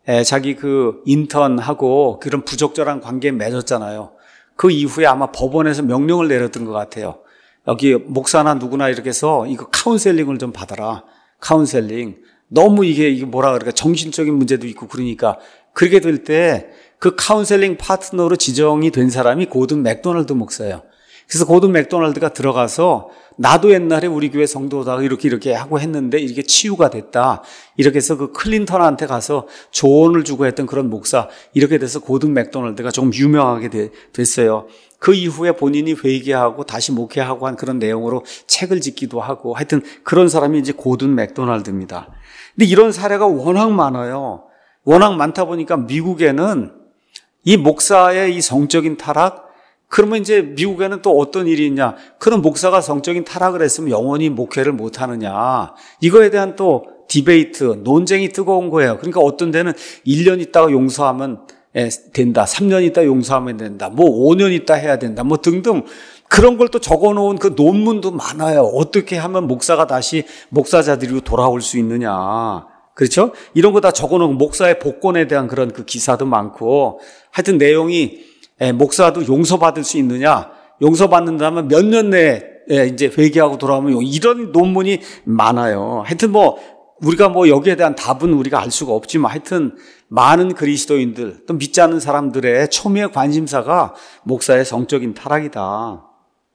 자기 그 인턴하고 그런 부적절한 관계에 맺었잖아요. 그 이후에 아마 법원에서 명령을 내렸던 것 같아요. 여기 목사나 누구나 이렇게 해서 이거 카운셀링을 좀 받아라. 카운셀링. 너무 이게 뭐라 그럴까, 정신적인 문제도 있고 그러니까 그렇게 될 때 그 카운셀링 파트너로 지정이 된 사람이 고든 맥도날드 목사예요. 그래서 고든 맥도날드가 들어가서 나도 옛날에 우리 교회 성도다가 이렇게 하고 했는데 이렇게 치유가 됐다. 이렇게 해서 그 클린턴한테 가서 조언을 주고 했던 그런 목사, 이렇게 돼서 고든 맥도날드가 좀 유명하게 됐어요. 그 이후에 본인이 회개하고 다시 목회하고 한 그런 내용으로 책을 짓기도 하고 하여튼 그런 사람이 이제 고든 맥도날드입니다. 근데 이런 사례가 워낙 많아요. 워낙 많다 보니까 미국에는 이 목사의 이 성적인 타락, 그러면 이제 미국에는 또 어떤 일이 있냐? 그런 목사가 성적인 타락을 했으면 영원히 목회를 못 하느냐? 이거에 대한 또 디베이트, 논쟁이 뜨거운 거예요. 그러니까 어떤 데는 1년 있다가 용서하면 된다. 3년 있다 용서하면 된다. 뭐 5년 있다 해야 된다. 뭐 등등 그런 걸 또 적어놓은 그 논문도 많아요. 어떻게 하면 목사가 다시 목사자들이로 돌아올 수 있느냐. 그렇죠? 이런 거 다 적어놓은 목사의 복권에 대한 그런 그 기사도 많고 하여튼 내용이 목사도 용서받을 수 있느냐? 용서받는다면 몇 년 내에 이제 회개하고 돌아오면 이런 논문이 많아요. 하여튼 뭐 우리가 뭐 여기에 대한 답은 우리가 알 수가 없지만 하여튼 많은 그리스도인들 또 믿지 않는 사람들의 초미의 관심사가 목사의 성적인 타락이다.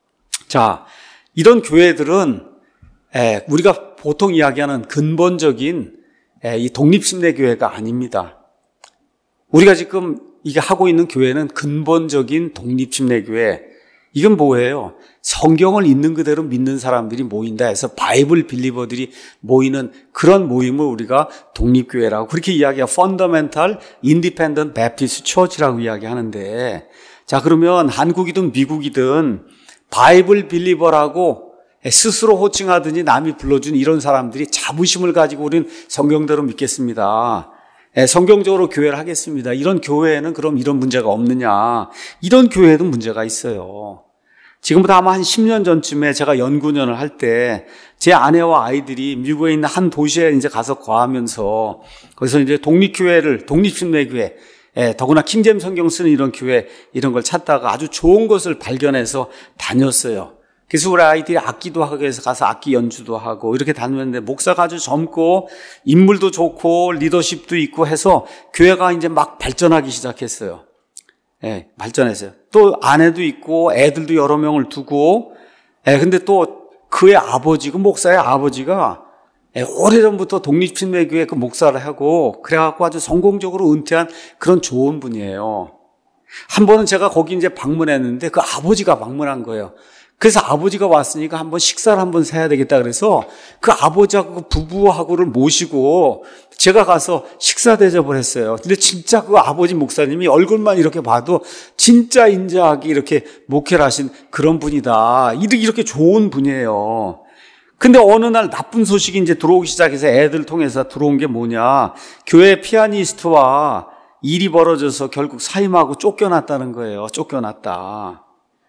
자, 이런 교회들은 우리가 보통 이야기하는 근본적인 이 독립심내 교회가 아닙니다. 우리가 지금 이게 하고 있는 교회는 근본적인 독립심내 교회. 이건 뭐예요? 성경을 있는 그대로 믿는 사람들이 모인다 해서 바이블 빌리버들이 모이는 그런 모임을 우리가 독립교회라고 그렇게 이야기해요. Fundamental Independent Baptist Church라고 이야기하는데, 자, 그러면 한국이든 미국이든 바이블 빌리버라고 스스로 호칭하더니 남이 불러준 이런 사람들이 자부심을 가지고 우리는 성경대로 믿겠습니다. 성경적으로 교회를 하겠습니다. 이런 교회에는 그럼 이런 문제가 없느냐? 이런 교회에도 문제가 있어요. 지금부터 아마 한 10년 전쯤에 제가 연구년을 할 때 제 아내와 아이들이 미국에 있는 한 도시에 이제 가서 거하면서 거기서 이제 독립심내교회, 더구나 킹제임스 성경 쓰는 이런 교회, 이런 걸 찾다가 아주 좋은 것을 발견해서 다녔어요. 그래서 우리 아이들이 악기도 하고 해서 가서 악기 연주도 하고 이렇게 다녔는데 목사가 아주 젊고 인물도 좋고 리더십도 있고 해서 교회가 이제 막 발전하기 시작했어요. 발전했어요. 또 아내도 있고 애들도 여러 명을 두고, 근데 또 그의 아버지, 그 목사의 아버지가 오래전부터 독립심내교회 그 목사를 하고 그래갖고 아주 성공적으로 은퇴한 그런 좋은 분이에요. 한 번은 제가 거기 이제 방문했는데 그 아버지가 방문한 거예요. 그래서 아버지가 왔으니까 한번 식사를 한번 사야 되겠다 그래서 그 아버지하고 그 부부하고를 모시고 제가 가서 식사 대접을 했어요. 근데 진짜 그 아버지 목사님이 얼굴만 이렇게 봐도 진짜 인자하게 이렇게 목회를 하신 그런 분이다. 이렇게 좋은 분이에요. 근데 어느 날 나쁜 소식이 이제 들어오기 시작해서 애들 통해서 들어온 게 뭐냐. 교회 피아니스트와 일이 벌어져서 결국 사임하고 쫓겨났다는 거예요. 쫓겨났다.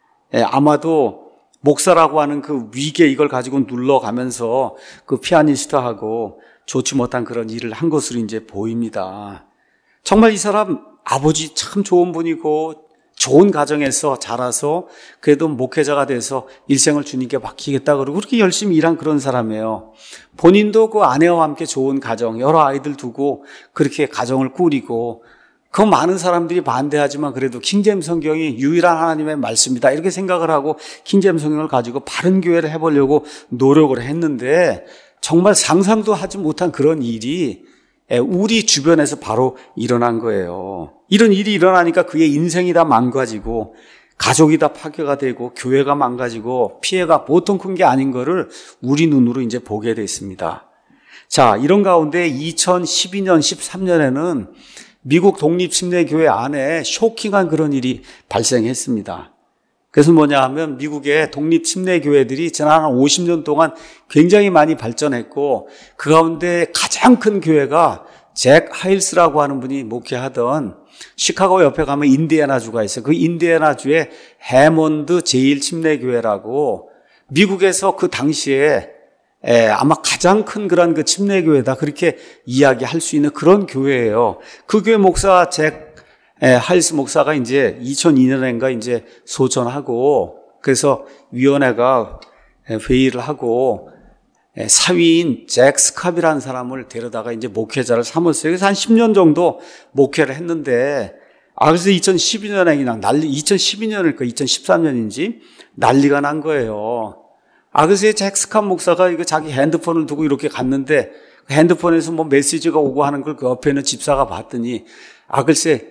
아마도 목사라고 하는 그 위계 이걸 가지고 눌러가면서 그 피아니스트하고 좋지 못한 그런 일을 한 것으로 이제 보입니다. 정말 이 사람 아버지 참 좋은 분이고 좋은 가정에서 자라서 그래도 목회자가 돼서 일생을 주님께 맡기겠다 그러고 그렇게 열심히 일한 그런 사람이에요. 본인도 그 아내와 함께 좋은 가정, 여러 아이들 두고 그렇게 가정을 꾸리고 그 많은 사람들이 반대하지만 그래도 킹제임스 성경이 유일한 하나님의 말씀이다 이렇게 생각을 하고 킹제임스 성경을 가지고 바른 교회를 해보려고 노력을 했는데 정말 상상도 하지 못한 그런 일이 우리 주변에서 바로 일어난 거예요. 이런 일이 일어나니까 그의 인생이 다 망가지고 가족이 다 파괴가 되고 교회가 망가지고 피해가 보통 큰 게 아닌 거를 우리 눈으로 이제 보게 됐습니다. 자, 이런 가운데 2012년, 13년에는 미국 독립침례교회 안에 쇼킹한 그런 일이 발생했습니다. 그래서 뭐냐 하면 미국의 독립침례교회들이 지난 50년 동안 굉장히 많이 발전했고 그 가운데 가장 큰 교회가 잭 하일스라고 하는 분이 목회하던 시카고 옆에 가면 인디애나주가 있어요. 그 인디애나주의 해몬드 제1침례교회라고 미국에서 그 당시에 아마 가장 큰 그런 그 침례교회다 그렇게 이야기할 수 있는 그런 교회예요. 그 교회 목사 잭 하일스 목사가 이제 2002년인가 이제 소천하고 그래서 위원회가 회의를 하고 사위인 잭 스캅이라는 사람을 데려다가 이제 목회자를 삼았어요. 그래서 한 10년 정도 목회를 했는데, 그래서 2012년에 그냥 2012년일까 2013년인지 난리가 난 거예요. 그래서 잭 스캅 목사가 이거 자기 핸드폰을 두고 이렇게 갔는데, 핸드폰에서 뭐 메시지가 오고 하는 걸 그 옆에 있는 집사가 봤더니, 글쎄,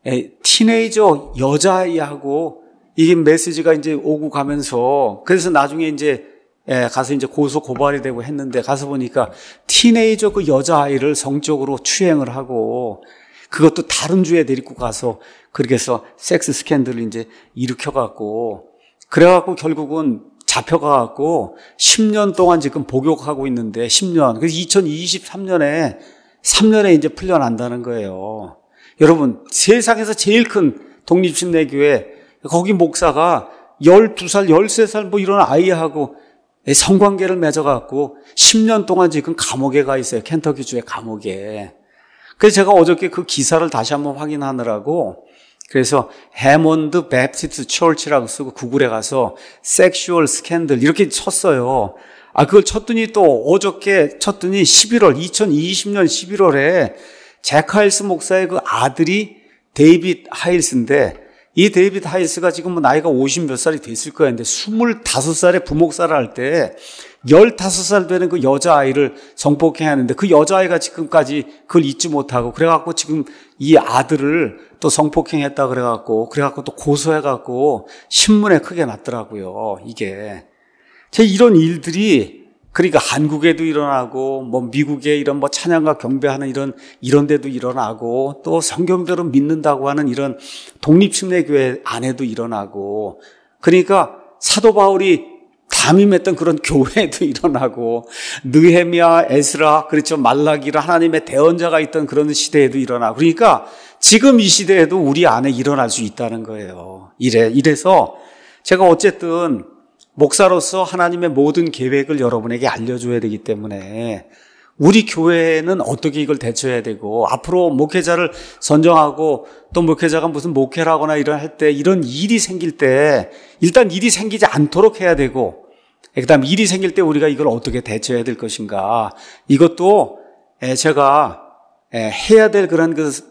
티네이저 여자아이하고 이게 메시지가 이제 오고 가면서, 그래서 나중에 이제 가서 이제 고소 고발이 되고 했는데 가서 보니까 티네이저 그 여자아이를 성적으로 추행을 하고 그것도 다른 주에 데리고 가서 그렇게 해서 섹스 스캔들을 이제 일으켜갖고 그래갖고 결국은 잡혀가갖고 10년 동안 지금 복역하고 있는데 10년. 그래서 2023년에 3년에 이제 풀려난다는 거예요. 여러분 세상에서 제일 큰 독립침례교회 거기 목사가 12살, 13살 뭐 이런 아이하고 성관계를 맺어갖고 10년 동안 지금 감옥에 가 있어요. 켄터키주의 감옥에. 그래서 제가 어저께 그 기사를 다시 한번 확인하느라고 그래서 해몬드 베프티스트 처치라고 쓰고 구글에 가서 섹슈얼 스캔들 이렇게 쳤어요. 그걸 쳤더니 또 어저께 쳤더니 2020년 11월에 잭 하일스 목사의 그 아들이 데이빗 하일스인데 이 데이빗 하일스가 지금 뭐 나이가 50 몇 살이 됐을 거야. 근데 25살에 부목사를 할 때 15살 되는 그 여자아이를 성폭행해야 하는데 그 여자아이가 지금까지 그걸 잊지 못하고 그래갖고 지금 이 아들을 또 성폭행했다 그래갖고 또 고소해갖고 신문에 크게 났더라고요. 이게. 이런 일들이 그러니까 한국에도 일어나고 뭐 미국에 이런 뭐 찬양과 경배하는 이런 데도 일어나고 또 성경대로 믿는다고 하는 이런 독립침례교회 안에도 일어나고 그러니까 사도 바울이 담임했던 그런 교회도 일어나고 느헤미야, 에스라, 그렇죠. 말라기라 하나님의 대언자가 있던 그런 시대에도 일어나고 그러니까 지금 이 시대에도 우리 안에 일어날 수 있다는 거예요. 이래서 제가 어쨌든 목사로서 하나님의 모든 계획을 여러분에게 알려줘야 되기 때문에 우리 교회는 어떻게 이걸 대처해야 되고 앞으로 목회자를 선정하고 또 목회자가 무슨 목회를 하거나 이런 할 때 이런 일이 생길 때 일단 일이 생기지 않도록 해야 되고 그다음 일이 생길 때 우리가 이걸 어떻게 대처해야 될 것인가 이것도 제가 해야 될 그런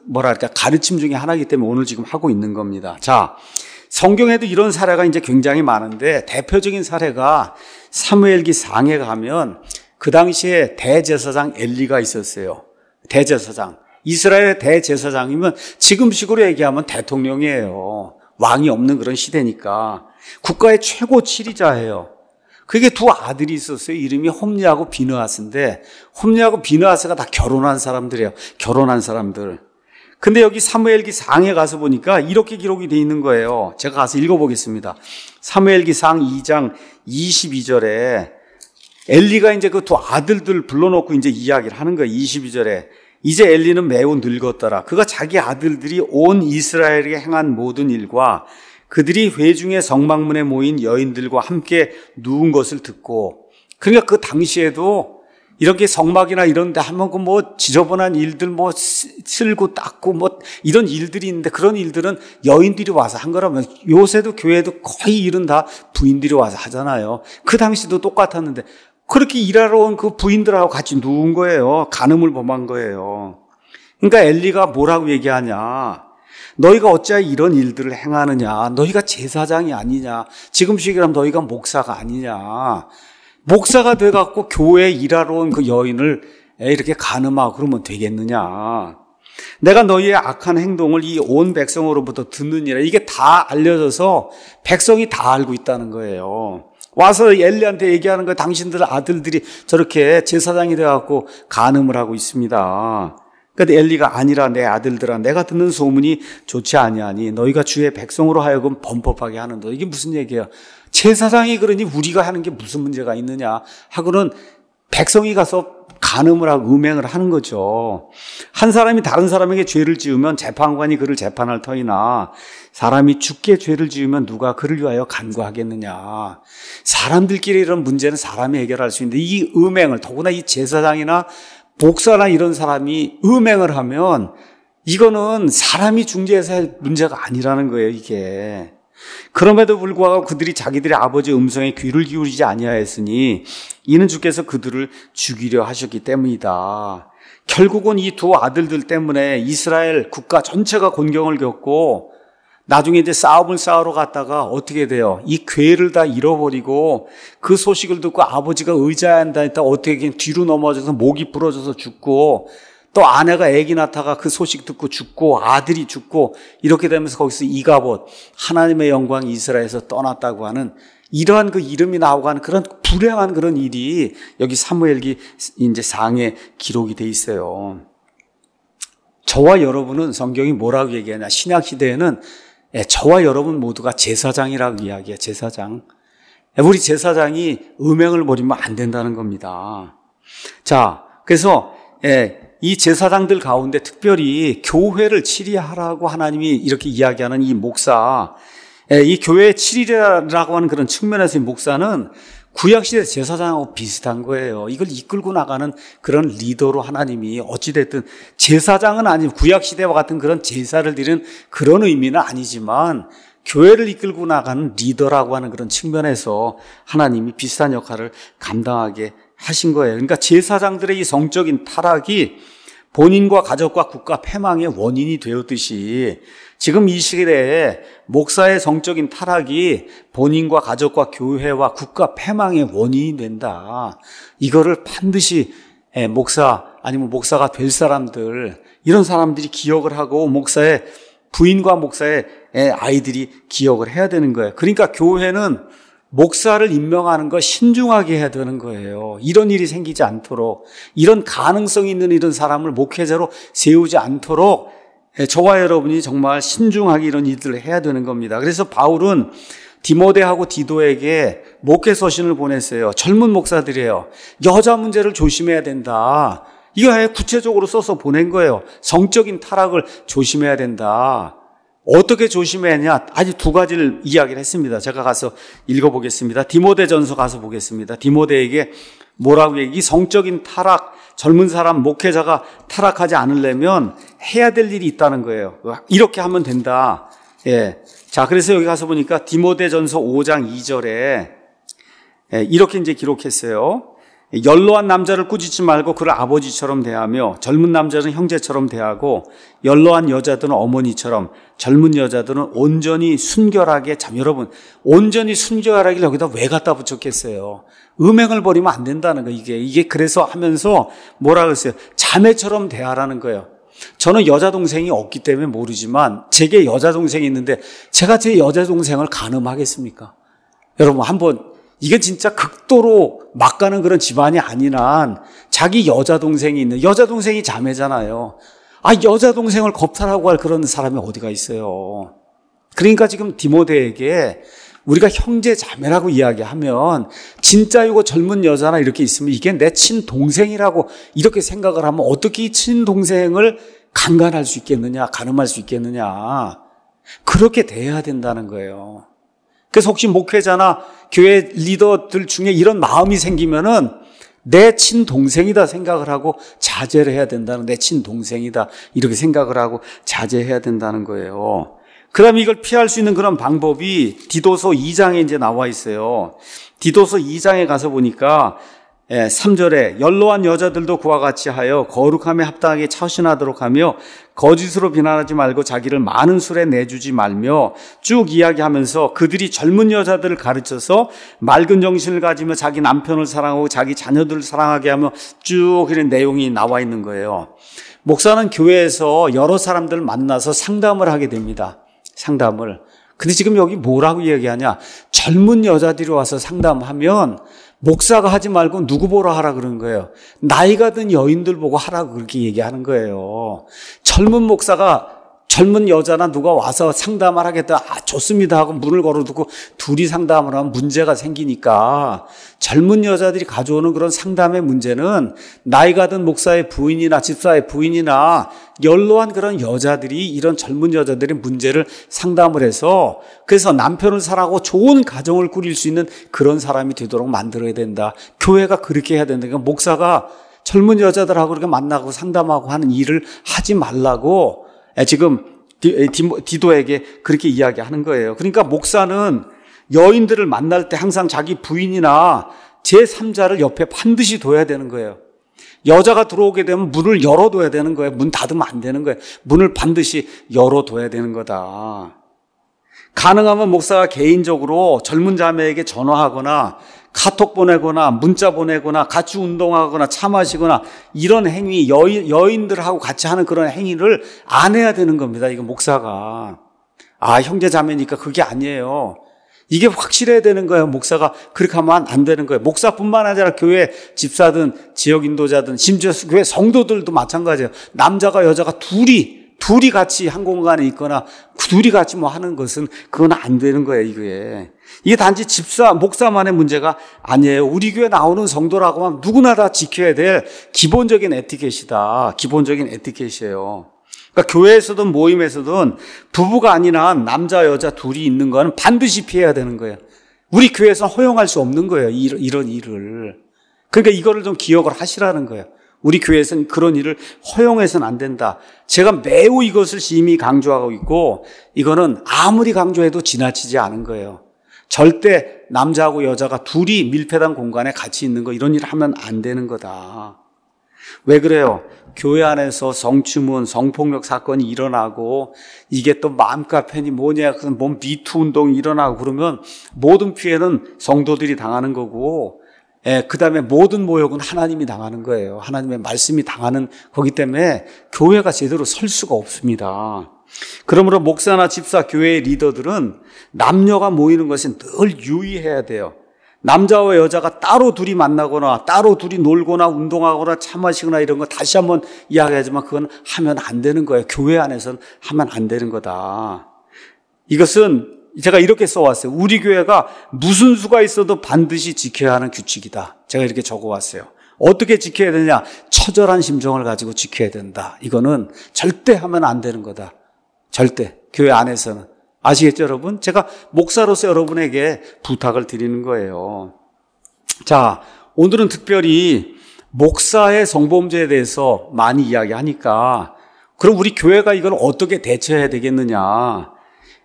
가르침 중에 하나이기 때문에 오늘 지금 하고 있는 겁니다. 자. 성경에도 이런 사례가 이제 굉장히 많은데 대표적인 사례가 사무엘기 상에 가면 그 당시에 대제사장 엘리가 있었어요. 대제사장. 이스라엘의 대제사장이면 지금식으로 얘기하면 대통령이에요. 왕이 없는 그런 시대니까. 국가의 최고 지리자예요. 그게 두 아들이 있었어요. 이름이 홈리하고 비느하스인데 홈리하고 비느하스가 다 결혼한 사람들이에요. 결혼한 사람들. 근데 여기 사무엘기 상에 가서 보니까 이렇게 기록이 돼 있는 거예요. 제가 가서 읽어보겠습니다. 사무엘기 상 2장 22절에 엘리가 이제 그 두 아들들 불러놓고 이제 이야기를 하는 거예요. 22절에 이제 엘리는 매우 늙었더라. 그가 자기 아들들이 온 이스라엘에게 행한 모든 일과 그들이 회중의 성막문에 모인 여인들과 함께 누운 것을 듣고 그러니까 그 당시에도 이렇게 성막이나 이런 데 하면 그 뭐 지저분한 일들 뭐 쓸고 닦고 뭐 이런 일들이 있는데 그런 일들은 여인들이 와서 한 거라면 요새도 교회도 거의 일은 다 부인들이 와서 하잖아요. 그 당시도 똑같았는데 그렇게 일하러 온 그 부인들하고 같이 누운 거예요. 간음을 범한 거예요. 그러니까 엘리가 뭐라고 얘기하냐. 너희가 어찌하여 이런 일들을 행하느냐. 너희가 제사장이 아니냐. 지금식이라면 너희가 목사가 아니냐. 목사가 돼갖고 교회에 일하러 온 그 여인을 이렇게 간음하고 그러면 되겠느냐. 내가 너희의 악한 행동을 이 온 백성으로부터 듣느니라. 이게 다 알려져서 백성이 다 알고 있다는 거예요. 와서 엘리한테 얘기하는 거예요. 당신들 아들들이 저렇게 제사장이 되어갖고 간음을 하고 있습니다. 그런데 엘리가 아니라 내 아들들아, 내가 듣는 소문이 좋지 아니하니 너희가 주의 백성으로 하여금 범법하게 하는다. 이게 무슨 얘기예요? 제사장이 그러니 우리가 하는 게 무슨 문제가 있느냐 하고는 백성이 가서 간음을 하고 음행을 하는 거죠. 한 사람이 다른 사람에게 죄를 지으면 재판관이 그를 재판할 터이나 사람이 죽게 죄를 지으면 누가 그를 위하여 간구하겠느냐. 사람들끼리 이런 문제는 사람이 해결할 수 있는데 이 음행을, 더구나 이 제사장이나 목사나 이런 사람이 음행을 하면 이거는 사람이 중재해서 할 문제가 아니라는 거예요, 이게. 그럼에도 불구하고 그들이 자기들의 아버지의 음성에 귀를 기울이지 아니하였으니 이는 주께서 그들을 죽이려 하셨기 때문이다. 결국은 이 두 아들들 때문에 이스라엘 국가 전체가 곤경을 겪고 나중에 이제 싸움을 싸우러 갔다가 어떻게 돼요? 이 궤를 다 잃어버리고 그 소식을 듣고 아버지가 의자에 앉아 있다 어떻게 그냥 뒤로 넘어져서 목이 부러져서 죽고 또 아내가 아기 낳다가 그 소식 듣고 죽고 아들이 죽고 이렇게 되면서 거기서 이가봇, 하나님의 영광이 이스라엘에서 떠났다고 하는 이러한 그 이름이 나오고 하는 그런 불행한 그런 일이 여기 사무엘기 이제 상에 기록이 돼 있어요. 저와 여러분은 성경이 뭐라고 얘기하냐? 신약 시대에는 저와 여러분 모두가 제사장이라고 이야기해요. 제사장. 우리 제사장이 음행을 벌이면 안 된다는 겁니다. 자, 그래서 이 제사장들 가운데 특별히 교회를 치리하라고 하나님이 이렇게 이야기하는 이 목사, 이 교회의 치리라고 하는 그런 측면에서 이 목사는 구약시대 제사장하고 비슷한 거예요. 이걸 이끌고 나가는 그런 리더로 하나님이 어찌됐든 제사장은 아니고 구약시대와 같은 그런 제사를 드리는 그런 의미는 아니지만 교회를 이끌고 나가는 리더라고 하는 그런 측면에서 하나님이 비슷한 역할을 감당하게 하신 거예요. 그러니까 제사장들의 이 성적인 타락이 본인과 가족과 국가 패망의 원인이 되었듯이 지금 이 시대에 목사의 성적인 타락이 본인과 가족과 교회와 국가 패망의 원인이 된다. 이거를 반드시 목사 아니면 목사가 될 사람들, 이런 사람들이 기억을 하고 목사의 부인과 목사의 아이들이 기억을 해야 되는 거예요. 그러니까 교회는 목사를 임명하는 거 신중하게 해야 되는 거예요. 이런 일이 생기지 않도록, 이런 가능성이 있는 이런 사람을 목회자로 세우지 않도록 저와 여러분이 정말 신중하게 이런 일들을 해야 되는 겁니다. 그래서 바울은 디모데하고 디도에게 목회 서신을 보냈어요. 젊은 목사들이에요. 여자 문제를 조심해야 된다. 이거 아예 구체적으로 써서 보낸 거예요. 성적인 타락을 조심해야 된다. 어떻게 조심해야 하냐? 아주 두 가지를 이야기를 했습니다. 제가 가서 읽어보겠습니다. 디모데전서 가서 보겠습니다. 디모데에게 뭐라고 얘기? 성적인 타락, 젊은 사람, 목회자가 타락하지 않으려면 해야 될 일이 있다는 거예요. 이렇게 하면 된다. 예. 자, 그래서 여기 가서 보니까 디모데전서 5장 2절에 이렇게 이제 기록했어요. 연로한 남자를 꾸짖지 말고 그를 아버지처럼 대하며 젊은 남자는 형제처럼 대하고 연로한 여자들은 어머니처럼 젊은 여자들은 온전히 순결하게 여러분 온전히 순결하길 여기다 왜 갖다 붙였겠어요? 음행을 벌이면 안 된다는 거 이게 그래서 하면서 뭐라 그랬어요? 자매처럼 대하라는 거예요. 저는 여자 동생이 없기 때문에 모르지만 제게 여자 동생이 있는데 제가 제 여자 동생을 간음하겠습니까? 여러분 한번 이게 진짜 극도로 막 가는 그런 집안이 아닌 한 자기 여자 동생이 있는, 여자 동생이 자매잖아요. 여자 동생을 겁탈하고 할 그런 사람이 어디가 있어요. 그러니까 지금 디모데에게 우리가 형제 자매라고 이야기하면 진짜이고 젊은 여자나 이렇게 있으면 이게 내 친동생이라고 이렇게 생각을 하면 어떻게 이 친동생을 강간할 수 있겠느냐, 간음할 수 있겠느냐. 그렇게 대해야 된다는 거예요. 그래서 혹시 목회자나 교회 리더들 중에 이런 마음이 생기면은 내 친동생이다 생각을 하고 자제를 해야 된다는, 내 친동생이다 이렇게 생각을 하고 자제해야 된다는 거예요. 그 다음에 이걸 피할 수 있는 그런 방법이 디도서 2장에 이제 나와 있어요. 디도서 2장에 가서 보니까 3절에 연로한 여자들도 그와 같이 하여 거룩함에 합당하게 처신하도록 하며 거짓으로 비난하지 말고 자기를 많은 술에 내주지 말며 쭉 이야기하면서 그들이 젊은 여자들을 가르쳐서 맑은 정신을 가지며 자기 남편을 사랑하고 자기 자녀들을 사랑하게 하며 쭉 이런 내용이 나와 있는 거예요. 목사는 교회에서 여러 사람들을 만나서 상담을 하게 됩니다. 상담을. 근데 지금 여기 뭐라고 얘기하냐? 젊은 여자들이 와서 상담하면 목사가 하지 말고 누구 보러 하라 그러는 거예요. 나이가 든 여인들 보고 하라고 그렇게 얘기하는 거예요. 젊은 여자나 누가 와서 상담을 하겠다. 좋습니다 하고 문을 걸어두고 둘이 상담을 하면 문제가 생기니까 젊은 여자들이 가져오는 그런 상담의 문제는 나이가 든 목사의 부인이나 집사의 부인이나 연로한 그런 여자들이 이런 젊은 여자들의 문제를 상담을 해서 그래서 남편을 사랑하고 좋은 가정을 꾸릴 수 있는 그런 사람이 되도록 만들어야 된다. 교회가 그렇게 해야 된다. 그러니까 목사가 젊은 여자들하고 그렇게 만나고 상담하고 하는 일을 하지 말라고 지금 디도에게 그렇게 이야기하는 거예요. 그러니까 목사는 여인들을 만날 때 항상 자기 부인이나 제3자를 옆에 반드시 둬야 되는 거예요. 여자가 들어오게 되면 문을 열어둬야 되는 거예요. 문 닫으면 안 되는 거예요. 문을 반드시 열어둬야 되는 거다. 가능하면 목사가 개인적으로 젊은 자매에게 전화하거나 카톡 보내거나 문자 보내거나 같이 운동하거나 차 마시거나 이런 행위, 여인들하고 같이 하는 그런 행위를 안 해야 되는 겁니다. 이거 목사가. 형제 자매니까 그게 아니에요. 이게 확실해야 되는 거예요. 목사가 그렇게 하면 안 되는 거예요. 목사뿐만 아니라 교회 집사든 지역 인도자든 심지어 교회 성도들도 마찬가지예요. 남자가 여자가 둘이 같이 한 공간에 있거나 둘이 같이 뭐 하는 것은 그건 안 되는 거예요. 이게 단지 목사만의 문제가 아니에요. 우리 교회 나오는 성도라고 하면 누구나 다 지켜야 될 기본적인 에티켓이다. 기본적인 에티켓이에요. 그러니까 교회에서든 모임에서든 부부가 아니라 남자 여자 둘이 있는 건 반드시 피해야 되는 거예요. 우리 교회에서는 허용할 수 없는 거예요. 이런 일을. 그러니까 이거를 좀 기억을 하시라는 거예요. 우리 교회에서는 그런 일을 허용해서는 안 된다. 제가 매우 이것을 심히 강조하고 있고 이거는 아무리 강조해도 지나치지 않은 거예요. 절대 남자하고 여자가 둘이 밀폐된 공간에 같이 있는 거 이런 일을 하면 안 되는 거다. 왜 그래요? 교회 안에서 성추문, 성폭력 사건이 일어나고 이게 또 맘카 팬이 뭐냐, 뭔 미투 운동이 일어나고 그러면 모든 피해는 성도들이 당하는 거고 그 다음에 모든 모욕은 하나님이 당하는 거예요. 하나님의 말씀이 당하는 거기 때문에 교회가 제대로 설 수가 없습니다. 그러므로 목사나 집사, 교회의 리더들은 남녀가 모이는 것은 늘 유의해야 돼요. 남자와 여자가 따로 둘이 만나거나 따로 둘이 놀거나 운동하거나 차 마시거나 이런 거 다시 한번 이야기하지만 그건 하면 안 되는 거예요. 교회 안에서는 하면 안 되는 거다. 이것은 제가 이렇게 써왔어요. 우리 교회가 무슨 수가 있어도 반드시 지켜야 하는 규칙이다. 제가 이렇게 적어왔어요. 어떻게 지켜야 되냐? 처절한 심정을 가지고 지켜야 된다. 이거는 절대 하면 안 되는 거다. 절대. 교회 안에서는. 아시겠죠, 여러분? 제가 목사로서 여러분에게 부탁을 드리는 거예요. 자, 오늘은 특별히 목사의 성범죄에 대해서 많이 이야기하니까 그럼 우리 교회가 이걸 어떻게 대처해야 되겠느냐?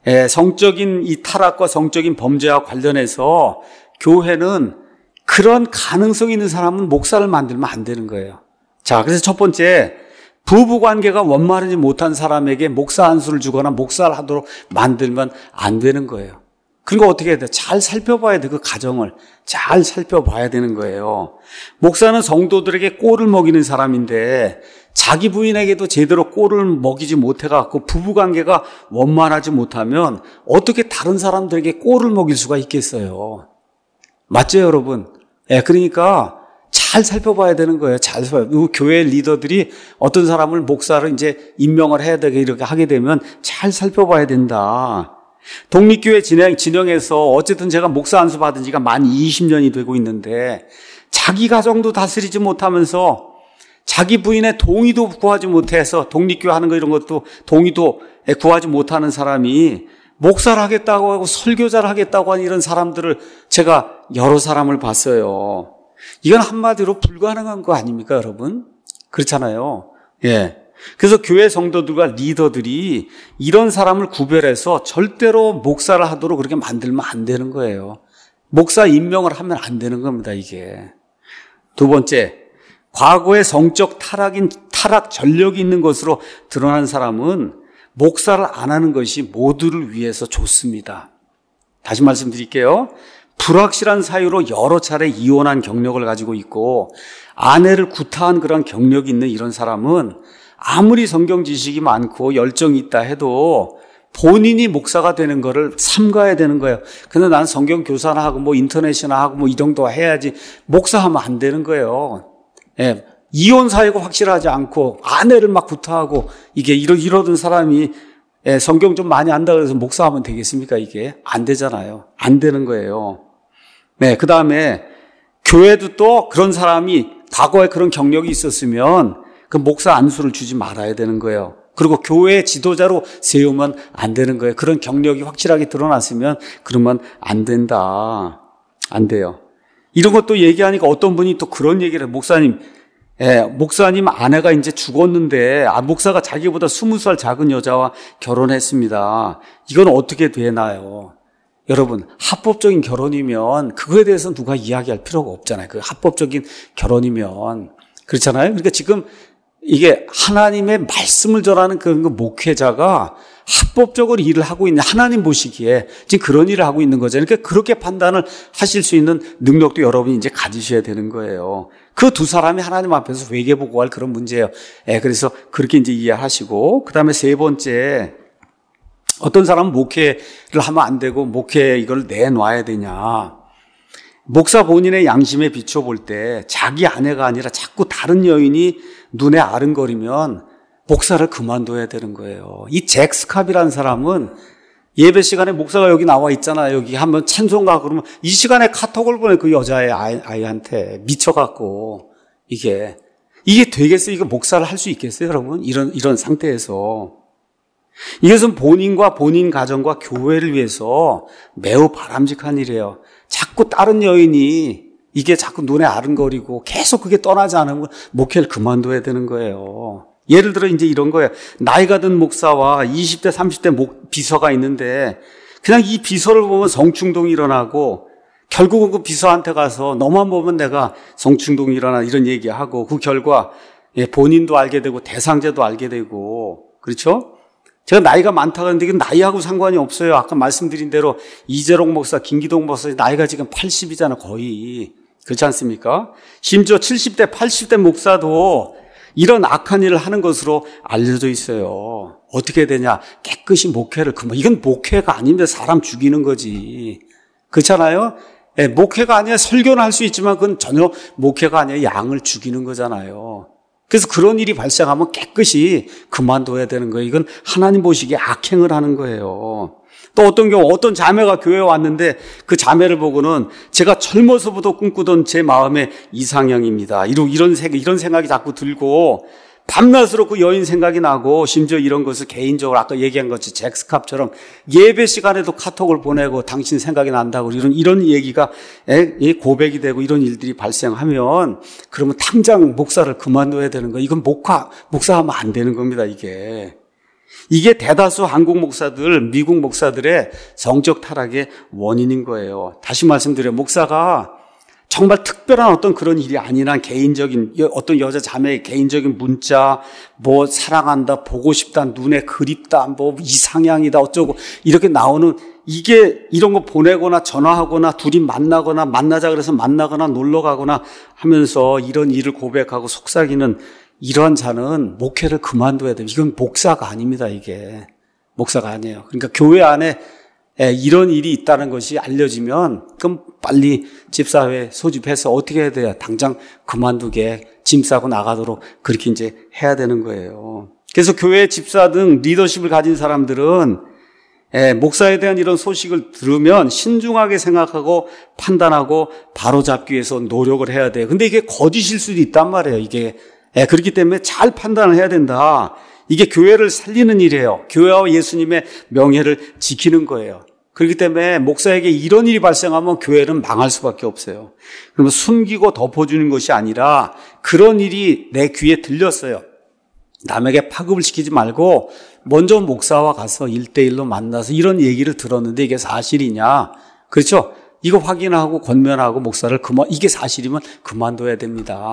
성적인 이 타락과 성적인 범죄와 관련해서 교회는 그런 가능성이 있는 사람은 목사를 만들면 안 되는 거예요. 자, 그래서 첫 번째, 부부관계가 원만하지 못한 사람에게 목사 안수를 주거나 목사를 하도록 만들면 안 되는 거예요. 그러니까 어떻게 해야 돼요? 잘 살펴봐야 돼요. 그 가정을 잘 살펴봐야 되는 거예요. 목사는 성도들에게 꼴을 먹이는 사람인데 자기 부인에게도 제대로 꼴을 먹이지 못해갖고 부부관계가 원만하지 못하면 어떻게 다른 사람들에게 꼴을 먹일 수가 있겠어요? 맞죠, 여러분? 그러니까 잘 살펴봐야 되는 거예요. 잘 살펴봐요. 교회 리더들이 어떤 사람을 목사를 이제 임명을 해야 되게 이렇게 하게 되면 잘 살펴봐야 된다. 독립교회 진영에서 어쨌든 제가 목사 안수 받은 지가 만 20년이 되고 있는데 자기 가정도 다스리지 못하면서 자기 부인의 동의도 구하지 못해서 독립교회 하는 거 이런 것도 동의도 구하지 못하는 사람이 목사를 하겠다고 하고 설교자를 하겠다고 하는 이런 사람들을 제가 여러 사람을 봤어요. 이건 한마디로 불가능한 거 아닙니까, 여러분? 그렇잖아요. 그래서 교회 성도들과 리더들이 이런 사람을 구별해서 절대로 목사를 하도록 그렇게 만들면 안 되는 거예요. 목사 임명을 하면 안 되는 겁니다, 이게. 두 번째, 과거의 성적 철학, 전력이 있는 것으로 드러난 사람은 목사를 안 하는 것이 모두를 위해서 좋습니다. 다시 말씀드릴게요. 불확실한 사유로 여러 차례 이혼한 경력을 가지고 있고 아내를 구타한 그런 경력이 있는 이런 사람은 아무리 성경 지식이 많고 열정이 있다 해도 본인이 목사가 되는 거를 삼가야 되는 거예요. 근데 난 성경 교사나 하고 뭐 인터넷이나 하고 뭐 이 정도 해야지 목사하면 안 되는 거예요. 예, 이혼 사유가 확실하지 않고 아내를 막 구타하고 이게 이러던 사람이 성경 좀 많이 안다 그래서 목사하면 되겠습니까? 이게 안 되잖아요. 안 되는 거예요. 네, 그 다음에 교회도 또 그런 사람이 과거에 그런 경력이 있었으면 그 목사 안수를 주지 말아야 되는 거예요. 그리고 교회 지도자로 세우면 안 되는 거예요. 그런 경력이 확실하게 드러났으면 그러면 안 된다. 안 돼요. 이런 것도 얘기하니까 어떤 분이 또 그런 얘기를 해요. 목사님 아내가 이제 죽었는데 목사가 자기보다 20살 작은 여자와 결혼했습니다. 이건 어떻게 되나요? 여러분, 합법적인 결혼이면 그거에 대해서 누가 이야기할 필요가 없잖아요. 그 합법적인 결혼이면. 그렇잖아요. 그러니까 지금 이게 하나님의 말씀을 전하는 그런 목회자가 합법적으로 일을 하고 있는, 하나님 보시기에 지금 그런 일을 하고 있는 거잖아요. 그러니까 그렇게 판단을 하실 수 있는 능력도 여러분이 이제 가지셔야 되는 거예요. 그 두 사람이 하나님 앞에서 회개보고할 그런 문제예요. 그래서 그렇게 이제 이해하시고, 그 다음에 세 번째, 어떤 사람은 목회를 하면 안 되고 목회 이걸 내놔야 되냐. 목사 본인의 양심에 비춰볼 때 자기 아내가 아니라 자꾸 다른 여인이 눈에 아른거리면 목사를 그만둬야 되는 거예요. 이 잭 스캅이라는 사람은 예배 시간에 목사가 여기 나와 있잖아요. 여기 한번 찬송가 그러면 이 시간에 카톡을 보내 그 여자의 아이한테 미쳐갖고 이게 되겠어요? 이거 목사를 할 수 있겠어요, 여러분? 이런 상태에서. 이것은 본인과 본인 가정과 교회를 위해서 매우 바람직한 일이에요. 자꾸 다른 여인이 이게 자꾸 눈에 아른거리고 계속 그게 떠나지 않으면 목회를 그만둬야 되는 거예요. 예를 들어 이제 이런 거예요. 나이가 든 목사와 20대, 30대 비서가 있는데 그냥 이 비서를 보면 성충동이 일어나고 결국은 그 비서한테 가서 너만 보면 내가 성충동이 일어나 이런 얘기하고 그 결과 본인도 알게 되고 대상자도 알게 되고 그렇죠? 제가 나이가 많다고 하는데 이건 나이하고 상관이 없어요. 아까 말씀드린 대로 이재록 목사, 김기동 목사 나이가 지금 80이잖아 거의. 그렇지 않습니까? 심지어 70대, 80대 목사도 이런 악한 일을 하는 것으로 알려져 있어요. 어떻게 되냐? 깨끗이 목회를 이건 목회가 아닌데 사람 죽이는 거지. 그렇잖아요? 목회가 아니라 설교는 할 수 있지만 그건 전혀 목회가 아니라 양을 죽이는 거잖아요. 그래서 그런 일이 발생하면 깨끗이 그만둬야 되는 거예요. 이건 하나님 보시기에 악행을 하는 거예요. 또 어떤 경우 어떤 자매가 교회에 왔는데 그 자매를 보고는 제가 젊어서부터 꿈꾸던 제 마음의 이상형입니다. 이런 생각이 자꾸 들고 밤낮으로 그 여인 생각이 나고 심지어 이런 것을 개인적으로 아까 얘기한 것이 잭 스캅처럼 예배 시간에도 카톡을 보내고 당신 생각이 난다고 이런 얘기가 고백이 되고 이런 일들이 발생하면 그러면 당장 목사를 그만둬야 되는 거예요. 이건 목사하면 안 되는 겁니다. 이게 대다수 한국 목사들, 미국 목사들의 성적 타락의 원인인 거예요. 다시 말씀드려요. 목사가 정말 특별한 어떤 그런 일이 아니라 개인적인 어떤 여자 자매의 개인적인 문자, 뭐 사랑한다, 보고 싶다, 눈에 그립다, 뭐 이상향이다 어쩌고 이렇게 나오는 이런 거 보내거나 전화하거나 둘이 만나자 그래서 만나거나 놀러 가거나 하면서 이런 일을 고백하고 속삭이는 이러한 자는 목회를 그만둬야 돼요. 이건 목사가 아닙니다. 이게 목사가 아니에요. 그러니까 교회 안에 이런 일이 있다는 것이 알려지면 그럼 빨리 집사회 소집해서 어떻게 해야 돼요? 당장 그만두게 짐 싸고 나가도록 그렇게 이제 해야 되는 거예요. 그래서 교회 집사 등 리더십을 가진 사람들은 목사에 대한 이런 소식을 들으면 신중하게 생각하고 판단하고 바로잡기 위해서 노력을 해야 돼요. 근데 이게 거짓일 수도 있단 말이에요. 그렇기 때문에 잘 판단을 해야 된다. 이게 교회를 살리는 일이에요. 교회와 예수님의 명예를 지키는 거예요. 그렇기 때문에 목사에게 이런 일이 발생하면 교회는 망할 수밖에 없어요. 그러면 숨기고 덮어주는 것이 아니라 그런 일이 내 귀에 들렸어요. 남에게 파급을 시키지 말고 먼저 목사와 가서 1대1로 만나서 이런 얘기를 들었는데 이게 사실이냐? 그렇죠? 이거 확인하고 권면하고 목사를 이게 사실이면 그만둬야 됩니다.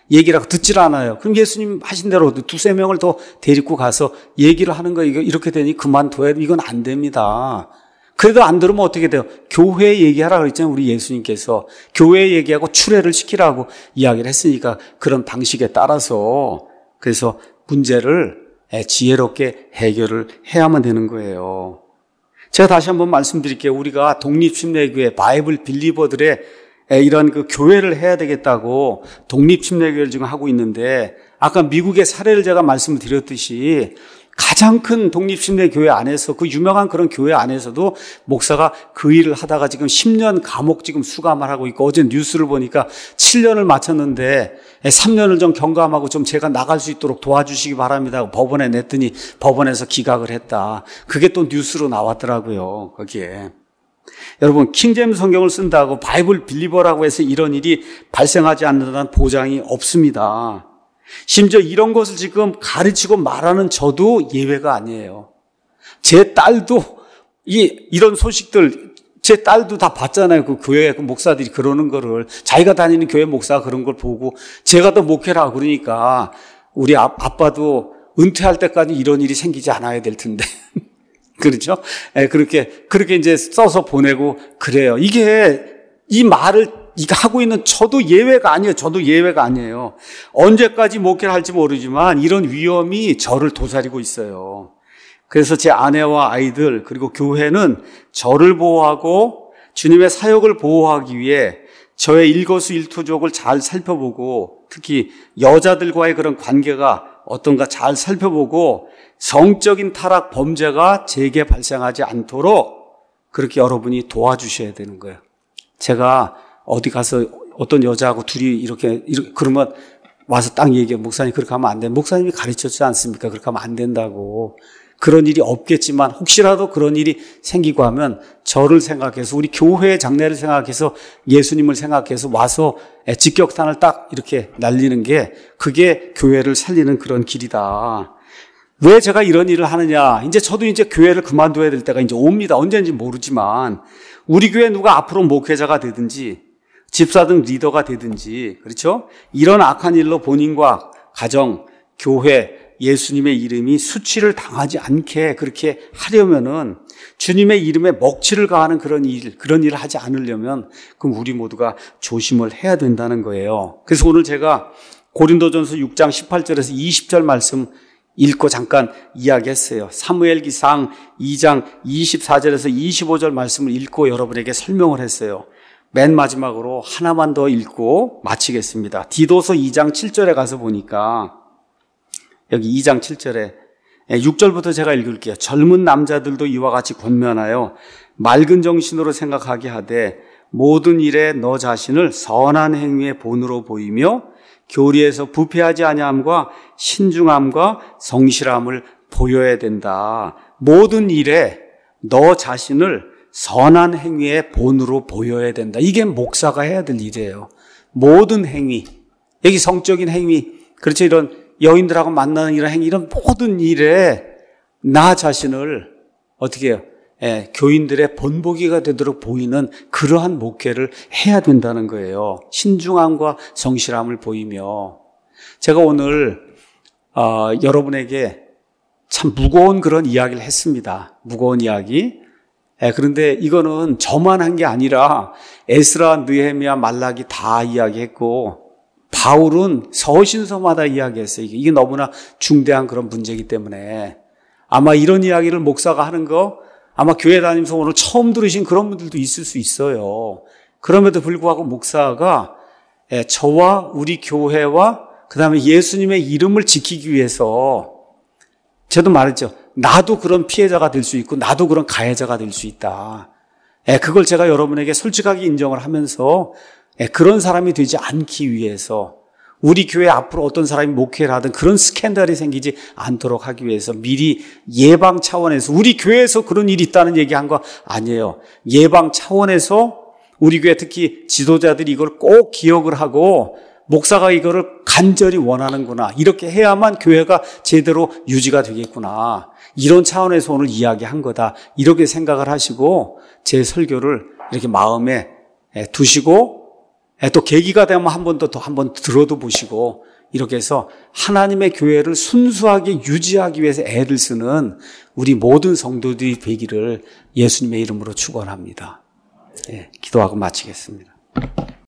얘기를 하고 듣질 않아요. 그럼 예수님 하신 대로 두세 명을 더 데리고 가서 얘기를 하는 거예요. 이렇게 되니 그만둬야 돼. 이건 안 됩니다. 그래도 안 들으면 어떻게 돼요? 교회 얘기하라고 그랬잖아요. 우리 예수님께서. 교회 얘기하고 출애를 시키라고 이야기를 했으니까 그런 방식에 따라서 그래서 문제를 지혜롭게 해결을 해야만 되는 거예요. 제가 다시 한번 말씀드릴게요. 우리가 독립침례교회, 바이블 빌리버들의 이런 그 교회를 해야 되겠다고 독립침례교회를 지금 하고 있는데 아까 미국의 사례를 제가 말씀을 드렸듯이 가장 큰 독립침례교회 안에서 그 유명한 그런 교회 안에서도 목사가 그 일을 하다가 지금 10년 감옥 지금 수감을 하고 있고 어제 뉴스를 보니까 7년을 마쳤는데 3년을 좀 경감하고 좀 제가 나갈 수 있도록 도와주시기 바랍니다. 법원에 냈더니 법원에서 기각을 했다. 그게 또 뉴스로 나왔더라고요. 거기에. 여러분 킹제임스 성경을 쓴다고 바이블 빌리버라고 해서 이런 일이 발생하지 않는다는 보장이 없습니다. 심지어 이런 것을 지금 가르치고 말하는 저도 예외가 아니에요. 제 딸도 이런 소식들 제 딸도 다 봤잖아요. 그 교회 그 목사들이 그러는 거를 자기가 다니는 교회 목사가 그런 걸 보고 제가 더 목회라 그러니까 우리 아빠도 은퇴할 때까지 이런 일이 생기지 않아야 될 텐데. 그렇죠? 그렇게 이제 써서 보내고 그래요. 이 말을 이거 하고 있는 저도 예외가 아니에요. 저도 예외가 아니에요. 언제까지 목회를 할지 모르지만 이런 위험이 저를 도사리고 있어요. 그래서 제 아내와 아이들 그리고 교회는 저를 보호하고 주님의 사역을 보호하기 위해 저의 일거수일투족을 잘 살펴보고 특히 여자들과의 그런 관계가 어떤가 잘 살펴보고 성적인 타락 범죄가 제게 발생하지 않도록 그렇게 여러분이 도와주셔야 되는 거예요. 제가 어디 가서 어떤 여자하고 둘이 이렇게 그러면 와서 딱 얘기해요. 목사님 그렇게 하면 안 돼. 목사님이 가르쳤지 않습니까? 그렇게 하면 안 된다고. 그런 일이 없겠지만 혹시라도 그런 일이 생기고 하면 저를 생각해서 우리 교회의 장례를 생각해서 예수님을 생각해서 와서 직격탄을 딱 이렇게 날리는 게 그게 교회를 살리는 그런 길이다. 왜 제가 이런 일을 하느냐. 이제 저도 이제 교회를 그만둬야 될 때가 이제 옵니다. 언제인지 모르지만 우리 교회 누가 앞으로 목회자가 되든지 집사등 리더가 되든지 그렇죠? 이런 악한 일로 본인과 가정, 교회, 예수님의 이름이 수치를 당하지 않게 그렇게 하려면은 주님의 이름에 먹칠을 가하는 그런 일을 하지 않으려면 그럼 우리 모두가 조심을 해야 된다는 거예요. 그래서 오늘 제가 고린도전서 6장 18절에서 20절 말씀 읽고 잠깐 이야기했어요. 사무엘기상 2장 24절에서 25절 말씀을 읽고 여러분에게 설명을 했어요. 맨 마지막으로 하나만 더 읽고 마치겠습니다. 디도서 2장 7절에 가서 보니까 여기 2장 7절에 6절부터 제가 읽을게요. 젊은 남자들도 이와 같이 권면하여 맑은 정신으로 생각하게 하되 모든 일에 너 자신을 선한 행위의 본으로 보이며 교리에서 부패하지 아니함과 신중함과 성실함을 보여야 된다. 모든 일에 너 자신을 선한 행위의 본으로 보여야 된다. 이게 목사가 해야 될 일이에요. 모든 행위, 여기 성적인 행위, 그렇죠? 이런 여인들하고 만나는 이런 행위, 이런 모든 일에 나 자신을 어떻게 해요? 교인들의 본보기가 되도록 보이는 그러한 목회를 해야 된다는 거예요. 신중함과 성실함을 보이며. 제가 오늘 여러분에게 참 무거운 그런 이야기를 했습니다. 무거운 이야기. 그런데 이거는 저만 한 게 아니라 에스라, 느헤미야, 말라기 다 이야기했고 바울은 서신서마다 이야기했어요. 이게 너무나 중대한 그런 문제이기 때문에 아마 이런 이야기를 목사가 하는 거 아마 교회 다니면서 오늘 처음 들으신 그런 분들도 있을 수 있어요. 그럼에도 불구하고 목사가 저와 우리 교회와 그다음에 예수님의 이름을 지키기 위해서 저도 말했죠. 나도 그런 피해자가 될 수 있고 나도 그런 가해자가 될 수 있다. 그걸 제가 여러분에게 솔직하게 인정을 하면서 그런 사람이 되지 않기 위해서 우리 교회 앞으로 어떤 사람이 목회를 하든 그런 스캔들이 생기지 않도록 하기 위해서 미리 예방 차원에서 우리 교회에서 그런 일이 있다는 얘기한 거 아니에요. 예방 차원에서 우리 교회 특히 지도자들이 이걸 꼭 기억을 하고 목사가 이거를 간절히 원하는구나. 이렇게 해야만 교회가 제대로 유지가 되겠구나. 이런 차원에서 오늘 이야기한 거다. 이렇게 생각을 하시고 제 설교를 이렇게 마음에 두시고 또 계기가 되면 한 번 더 한번 들어도 보시고 이렇게 해서 하나님의 교회를 순수하게 유지하기 위해서 애를 쓰는 우리 모든 성도들이 되기를 예수님의 이름으로 축원합니다. 기도하고 마치겠습니다.